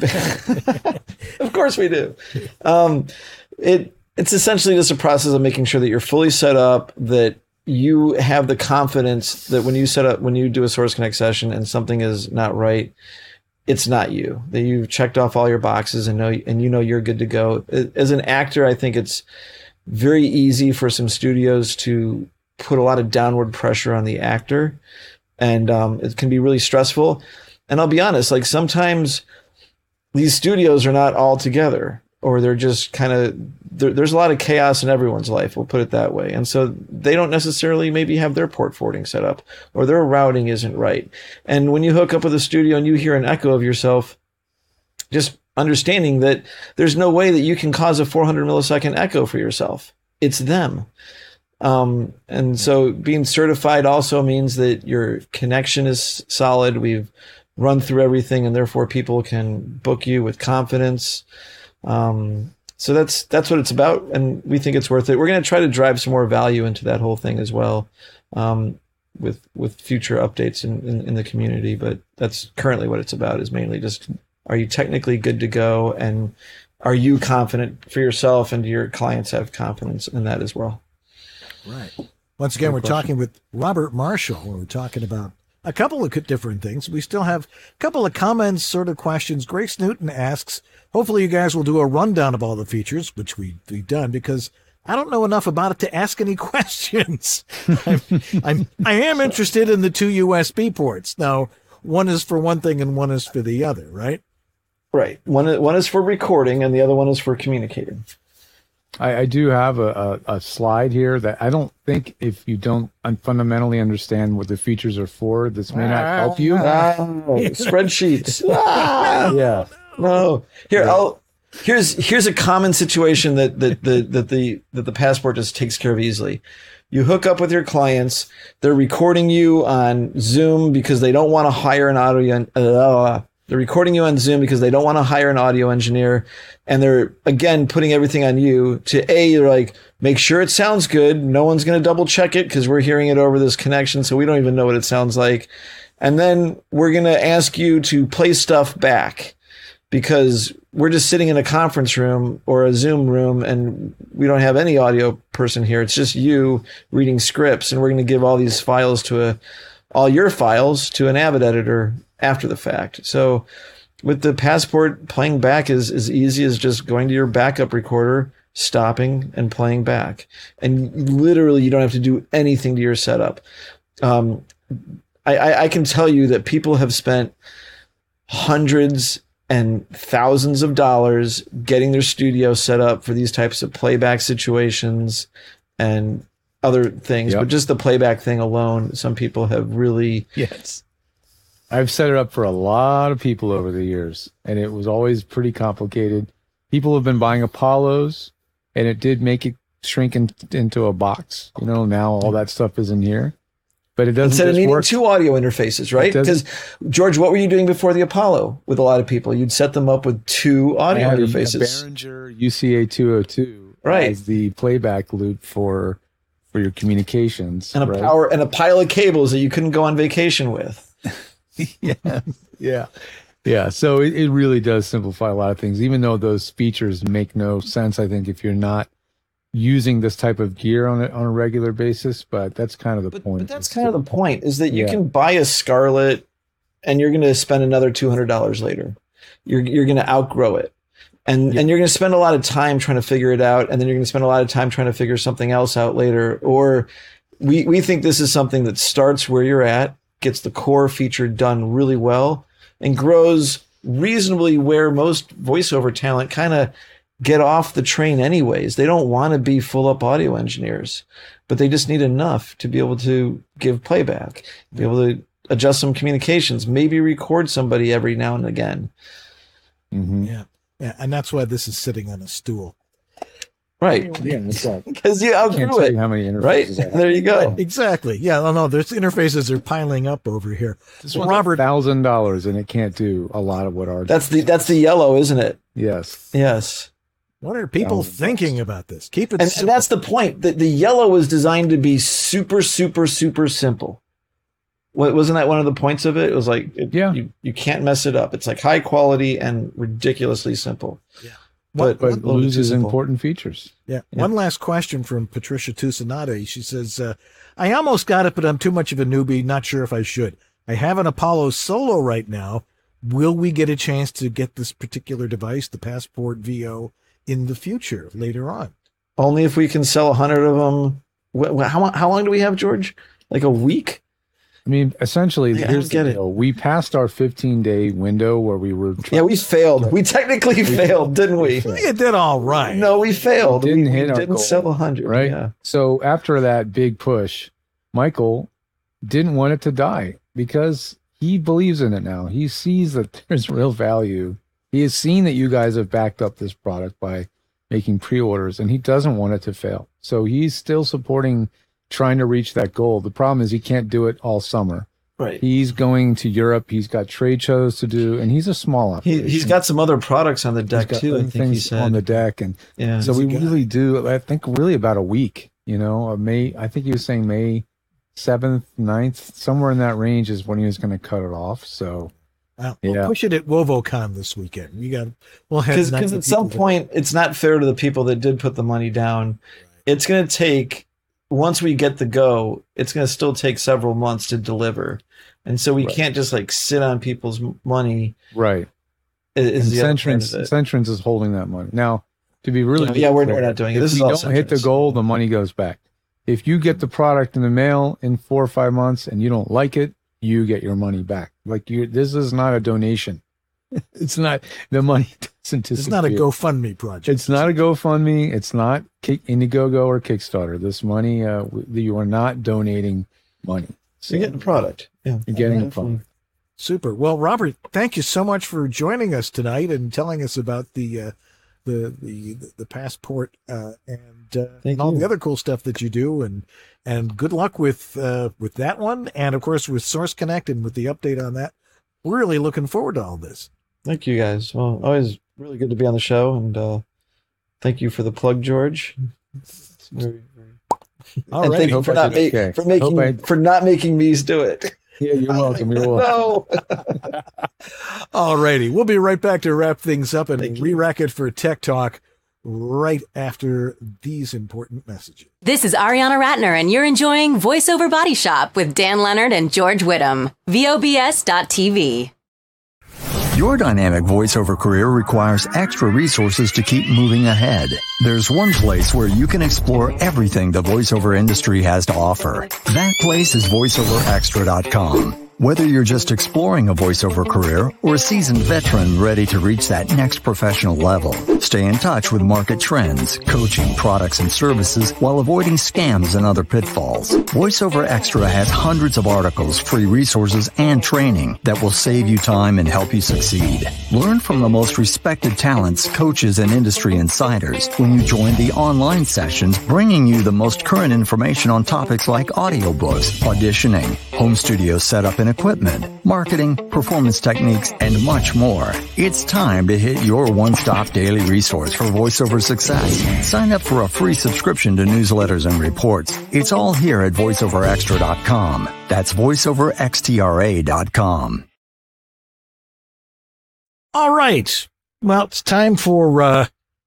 of course we do. Um, it it's essentially just a process of making sure that you're fully set up, that you have the confidence that when you set up when you do a Source Connect session and something is not right, it's not you. That you've checked off all your boxes and know and you know you're good to go. As an actor, I think it's very easy for some studios to put a lot of downward pressure on the actor, and um, it can be really stressful. And I'll be honest, like sometimes these studios are not all together, or they're just kind of, there, there's a lot of chaos in everyone's life, we'll put it that way. And so they don't necessarily maybe have their port forwarding set up, or their routing isn't right. And when you hook up with a studio and you hear an echo of yourself, just understanding that there's no way that you can cause a four hundred millisecond echo for yourself. It's them. Um, and so being certified also means that your connection is solid. We've run through everything, and therefore people can book you with confidence. Um, so that's that's what it's about, and we think it's worth it. We're going to try to drive some more value into that whole thing as well, um, with with future updates in, in, in the community. But that's currently what it's about, is mainly just, are you technically good to go, and are you confident for yourself, and do your clients have confidence in that as well? Right. Once again, Good we're question. talking with Robert Marshall. We're talking about a couple of different things. We still have a couple of comments, sort of questions. Grace Newton asks, hopefully you guys will do a rundown of all the features, which we, we've done, because I don't know enough about it to ask any questions. I'm, I'm, I am interested in the two U S B ports. Now, one is for one thing and one is for the other, right? Right. One one is for recording, and the other one is for communicating. I, I do have a, a, a slide here that I don't think if you don't un- fundamentally understand what the features are for, this may not help you. Ah, spreadsheets. Ah, Yeah. no. Here, I'll. Here's here's a common situation that that the that the that the Passport just takes care of easily. You hook up with your clients. They're recording you on Zoom because they don't want to hire an audio. Uh, they're recording you on Zoom because they don't want to hire an audio engineer, and they're again putting everything on you. To a, you're like, make sure it sounds good. No one's going to double check it because we're hearing it over this connection, so we don't even know what it sounds like. And then we're going to ask you to play stuff back because we're just sitting in a conference room or a Zoom room and we don't have any audio person here. It's just you reading scripts, and we're going to give all these files to a, all your files to an Avid editor after the fact. So with the Passport, playing back is as easy as just going to your backup recorder, stopping and playing back. And literally you don't have to do anything to your setup. Um, I, I, I can tell you that people have spent hundreds and thousands of dollars getting their studio set up for these types of playback situations and other things. Yep. But just the playback thing alone, some people have really... Yes. I've set it up for a lot of people over the years, and it was always pretty complicated. People have been buying Apollos, and it did make it shrink in, into a box. You know, now all that stuff is in here. But it doesn't Instead of just needing work. two audio interfaces, right? It doesn't- Because, George, what were you doing before the Apollo with a lot of people? You'd set them up with two I audio had a- interfaces. A Behringer U C A two oh two Right. as the playback loop for for your communications. and a right? power and a pile of cables that you couldn't go on vacation with. yeah, yeah, yeah. So it, it really does simplify a lot of things, even though those features make no sense. I think if you're not using this type of gear on a, on a regular basis, but that's kind of the But, point. but that's kind of the point, is that you Yeah. can buy a Scarlett and you're going to spend another two hundred dollars later. You're you're going to outgrow it. And Yeah. and you're going to spend a lot of time trying to figure it out, and then you're going to spend a lot of time trying to figure something else out later. Or we we think this is something that starts where you're at, gets the core feature done really well, and grows reasonably where most voiceover talent kind of get off the train anyways. They don't want to be full up audio engineers, but they just need enough to be able to give playback, be able to adjust some communications, maybe record somebody every now and again. Mhm. Yeah. Yeah. And that's why this is sitting on a stool. Right. Yeah, that's right. Because you I can't outgrew tell it. you how many interfaces. Right. I have. There you go. Exactly. Yeah. No, no, there's interfaces are piling up over here. This Well, one's Robert, thousand dollars, and it can't do a lot of what ours. That's the that's the yellow, isn't it? yes. Yes. what are people Thousand thinking about this? Keep it And, simple. and that's the point. The, the yellow was designed to be super, super, super simple. Wa- Wasn't that one of the points of it? It was like, it, Yeah. you, you can't mess it up. It's like high quality and ridiculously simple. Yeah. But, But a little bit too loses simple. important features. Yeah. Yeah. One last question from Patricia Tusanade. She says, uh, I almost got it, but I'm too much of a newbie. Not sure if I should. I have an Apollo Solo right now. Will we get a chance to get this particular device, the Passport V O, in the future later on? Only if we can sell a hundred of them. Wh- wh- How, how long do we have, George? Like a week? I mean, essentially, Yeah, I here's don't the get it. deal. We passed our fifteen day window where we were. Yeah, we failed. We technically failed, didn't we? You did all right. No, we failed. Didn't we, hit we our didn't goal, sell a hundred. right? Yeah. So after that big push, Michael didn't want it to die because he believes in it now. He sees that there's real value. He has seen that you guys have backed up this product by making pre-orders, and he doesn't want it to fail. So he's still supporting trying to reach that goal. The problem is he can't do it all summer. Right. He's going to Europe. He's got trade shows to do, and he's a small He, operation. he's got some other products on the He's deck got too. I other think he things said. on the deck, and yeah. so we He's a guy. really do. I think really about a week. You know, uh, May. I think he was saying May seventh, ninth, somewhere in that range is when he was going to cut it off. So Well, Yeah. we'll push it at WovoCon this weekend. We got, we'll have Because nice at some people point, it's not fair to the people that did put the money down. It's going to take, once we get the go, it's going to still take several months to deliver. And so we Right. can't just like sit on people's m- money. right, i- and Is the other part Centrance, of it. Centrance is holding that money now. To be really, Yeah, we're- clear, we're not doing it. If This is we all don't hit the Centrance. goal, the money goes back. If you get the product in the mail in four or five months and you don't like it, you get your money back. Like you, this is not a donation. It's not the money doesn't disappear. It's not a GoFundMe project. It's not a GoFundMe. The money doesn't disappear. It's not a GoFundMe project. It's not a GoFundMe. It's not Kick, Indiegogo or Kickstarter. This money, uh, you are not donating money. So you're getting a product. Yeah, you're getting a product. Super. Well, Robert, thank you so much for joining us tonight and telling us about the uh, the the the passport uh, and, uh, and all you. the other cool stuff that you do. And and good luck with uh, with that one, and of course with Source Connect and with the update on that. We're really looking forward to all this. Thank you, guys. Well, always really good to be on the show, and uh, thank you for the plug, George. Very, very... All and right. thank you for not, ma- okay. for making I... for not making me do it. Yeah, you're welcome. You're welcome. No. All righty. We'll be right back to wrap things up and Thank you. re-rack it for Tech Talk right after these important messages. This is Ariana Ratner, and you're enjoying VoiceOver Body Shop with Dan Leonard and George Whittam. V O B S dot T V. Your dynamic voiceover career requires extra resources to keep moving ahead. There's one place where you can explore everything the voiceover industry has to offer. That place is voice over extra dot com. Whether you're just exploring a voiceover career or a seasoned veteran ready to reach that next professional level, stay in touch with market trends, coaching, products, and services while avoiding scams and other pitfalls. VoiceOver Extra has hundreds of articles, free resources, and training that will save you time and help you succeed. Learn from the most respected talents, coaches, and industry insiders when you join the online sessions, bringing you the most current information on topics like audiobooks, auditioning, home studio setup and equipment, marketing, performance techniques, and much more. It's time to hit your one-stop daily resource for voiceover success. Sign up for a free subscription to newsletters and reports. It's all here at voice over extra dot com. That's voice over extra dot com. All right. Well, it's time for uh,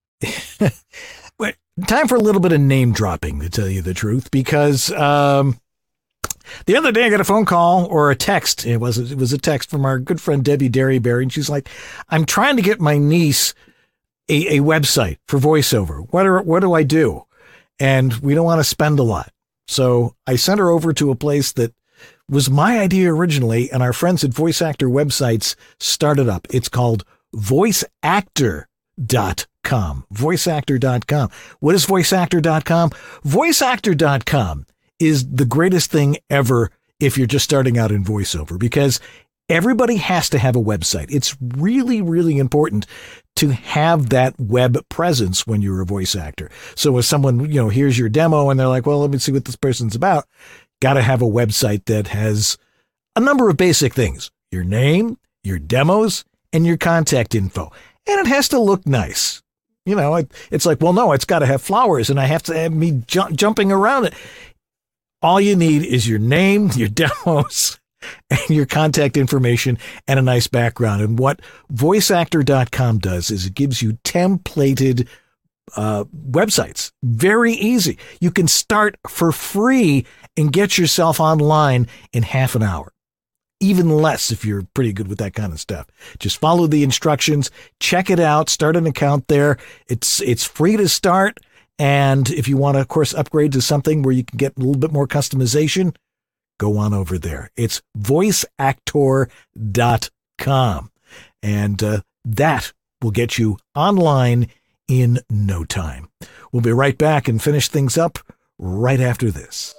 time for a little bit of name dropping, to tell you the truth, because um, the other day I got a phone call or a text. It was it was a text from our good friend Debbie Derryberry, and she's like, "I'm trying to get my niece a, a website for voiceover. What are, what do I do?" And we don't want to spend a lot, so I sent her over to a place that was my idea originally, and our friends at Voice Actor Websites started up. It's called voice actor dot com. voice actor dot com. What is voice actor dot com? voice actor dot com is the greatest thing ever if you're just starting out in voiceover, because everybody has to have a website. It's really, really important to have that web presence when you're a voice actor. So if someone, you know, here's your demo and they're like, well, let me see what this person's about. Got to have a website that has a number of basic things: your name, your demos, and your contact info. And it has to look nice. You know, it, it's like, well, no, it's got to have flowers and I have to have me ju- jumping around it. All you need is your name, your demos, and your contact information, and a nice background. And what voice actor dot com does is it gives you templated uh, websites. Very easy. You can start for free and get yourself online in half an hour. Even less if you're pretty good with that kind of stuff. Just follow the instructions, check it out, start an account there. It's it's free to start. And if you want to, of course, upgrade to something where you can get a little bit more customization, go on over there. It's voice actor dot com. And uh, that will get you online in no time. We'll be right back and finish things up right after this.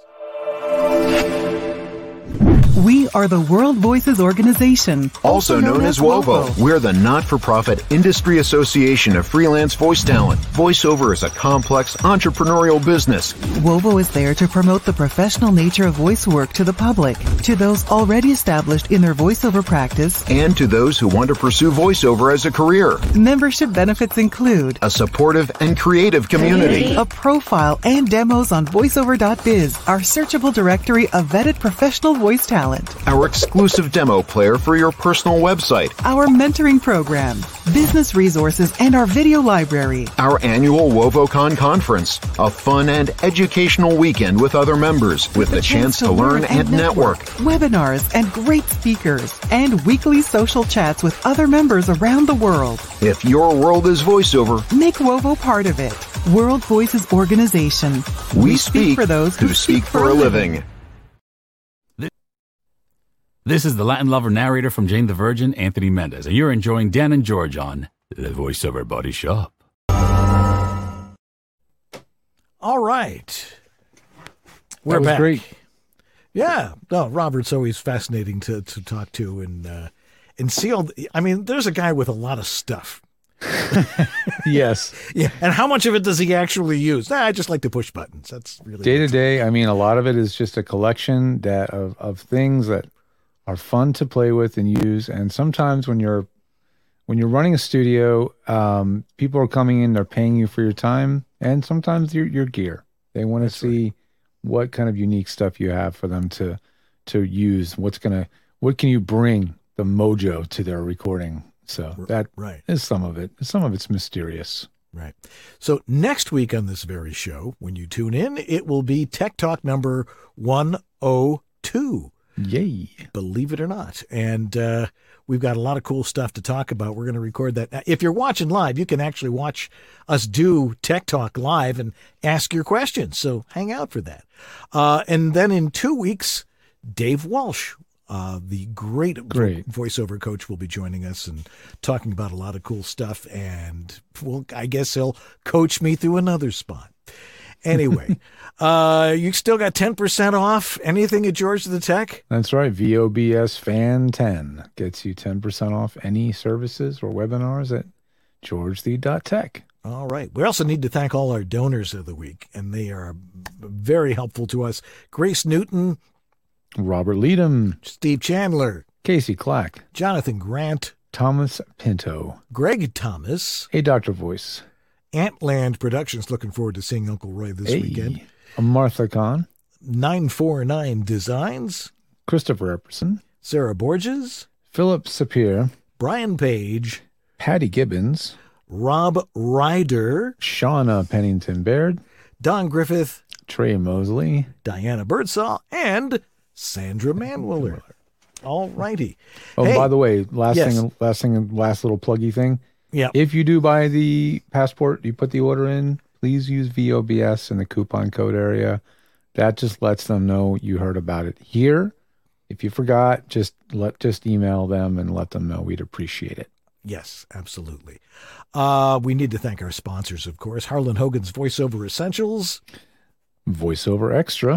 We are the World Voices Organization, also known as WOVO. We're the not-for-profit industry association of freelance voice talent. VoiceOver is a complex entrepreneurial business. WOVO is there to promote the professional nature of voice work to the public, to those already established in their voiceover practice, and to those who want to pursue voiceover as a career. Membership benefits include a supportive and creative community, a profile and demos on voiceover dot biz, our searchable directory of vetted professional voice talent, our exclusive demo player for your personal website, our mentoring program, business resources, and our video library, our annual WovoCon conference, a fun and educational weekend with other members with the chance to learn and network, webinars and great speakers, and weekly social chats with other members around the world. If your world is voiceover, make WOVO part of it. World Voices Organization. We, we speak, speak for those who, who speak, speak for a living. This is the Latin lover narrator from Jane the Virgin, Anthony Mendez, and you're enjoying Dan and George on the VoiceOver Body Shop. All right. We're That was back. great. Yeah. No, Robert's always fascinating to, to talk to and uh, and see all the, I mean, there's a guy with a lot of stuff. Yes. Yeah. And how much of it does he actually use? Nah, I just like to push buttons. That's really Day to day, I mean, a lot of it is just a collection that of, of things that are fun to play with and use. And sometimes when you're when you're running a studio, um, people are coming in, they're paying you for your time, and sometimes your your gear. They want to see right. what kind of unique stuff you have for them to to use. What's gonna what can you bring the mojo to their recording? So that right. is some of it. Some of it's mysterious. Right. So next week on this very show, when you tune in, it will be Tech Talk number one oh two. Yay. Believe it or not. And uh, we've got a lot of cool stuff to talk about. We're going to record that. Now, if you're watching live, you can actually watch us do Tech Talk live and ask your questions. So hang out for that. Uh, and then in two weeks, Dave Walsh, Uh, the great, great voiceover coach, will be joining us and talking about a lot of cool stuff. And well, I guess he'll coach me through another spot. Anyway, uh, you still got ten percent off anything at George the Tech? That's right. V O B S Fan ten gets you ten percent off any services or webinars at george the dot tech. All right. We also need to thank all our donors of the week, and they are very helpful to us. Grace Newton, Robert Leadham, Steve Chandler, Casey Clack, Jonathan Grant, Thomas Pinto, Greg Thomas, A Doctor Voice, Antland Productions. Looking forward to seeing Uncle Roy this hey, weekend. Martha Kahn, nine forty-nine Designs, Christopher Epperson, Sarah Borges, Philip Sapir, Brian Page, Patty Gibbons, Rob Ryder, Shauna Pennington Baird, Don Griffith, Trey Mosley, Diana Birdsall, and Sandra Manwiller. All righty. Oh, hey, by the way, last yes. thing, last thing, last little pluggy thing. Yeah. If you do buy the passport, you put the order in, please use V O B S in the coupon code area. That just lets them know you heard about it here. If you forgot, just let just email them and let them know. We'd appreciate it. Yes, absolutely. Uh, we need to thank our sponsors, of course. Harlan Hogan's VoiceOver Essentials, VoiceOver Extra,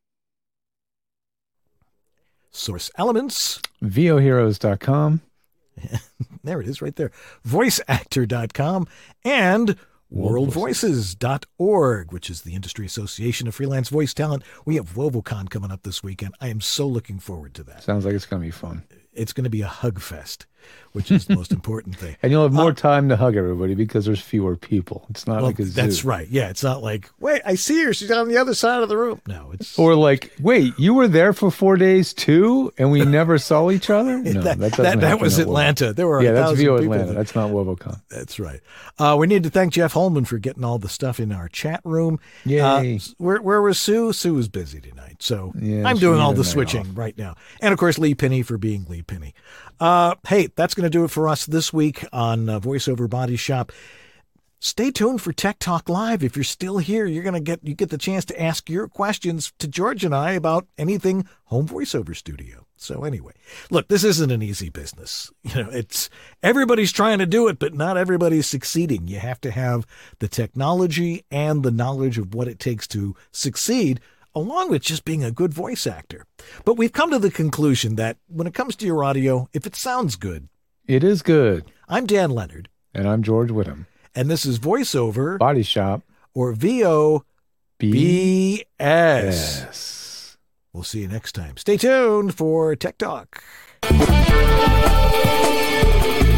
Source Elements, V O heroes dot com. There it is right there. voice actor dot com and world voices dot org, which is the Industry Association of Freelance Voice Talent. We have WovoCon coming up this weekend. I am so looking forward to that. Sounds like it's going to be fun. It's going to be a hug fest, which is the most important thing. And you'll have more uh, time to hug everybody because there's fewer people. It's not well, like a zoo. That's right. Yeah, it's not like, wait, I see her. She's on the other side of the room. No, it's... Or like, wait, you were there for four days too, and we never saw each other? No, that, that, that, that was Atlanta. There were yeah, a that's thousand V O people Atlanta. there. That's not WovoCon. That's right. Uh, we need to thank Jeff Holman for getting all the stuff in our chat room. Yay. Uh, where, where was Sue? Sue was busy tonight, so yeah, I'm doing all needed the a night switching off. right now. And, of course, Lee Penny for being Lee Penny. Uh, hey, that's going to do it for us this week on uh, VoiceOver Body Shop. Stay tuned for Tech Talk Live. If you're still here, you're going to get you get the chance to ask your questions to George and I about anything home voiceover studio. So anyway, look, this isn't an easy business. You know, it's everybody's trying to do it, but not everybody's succeeding. You have to have the technology and the knowledge of what it takes to succeed, along with just being a good voice actor. But we've come to the conclusion that when it comes to your audio, if it sounds good, it is good. I'm Dan Leonard. And I'm George Whittam. And this is VoiceOver Body Shop, or V O B S. Yes. We'll see you next time. Stay tuned for Tech Talk.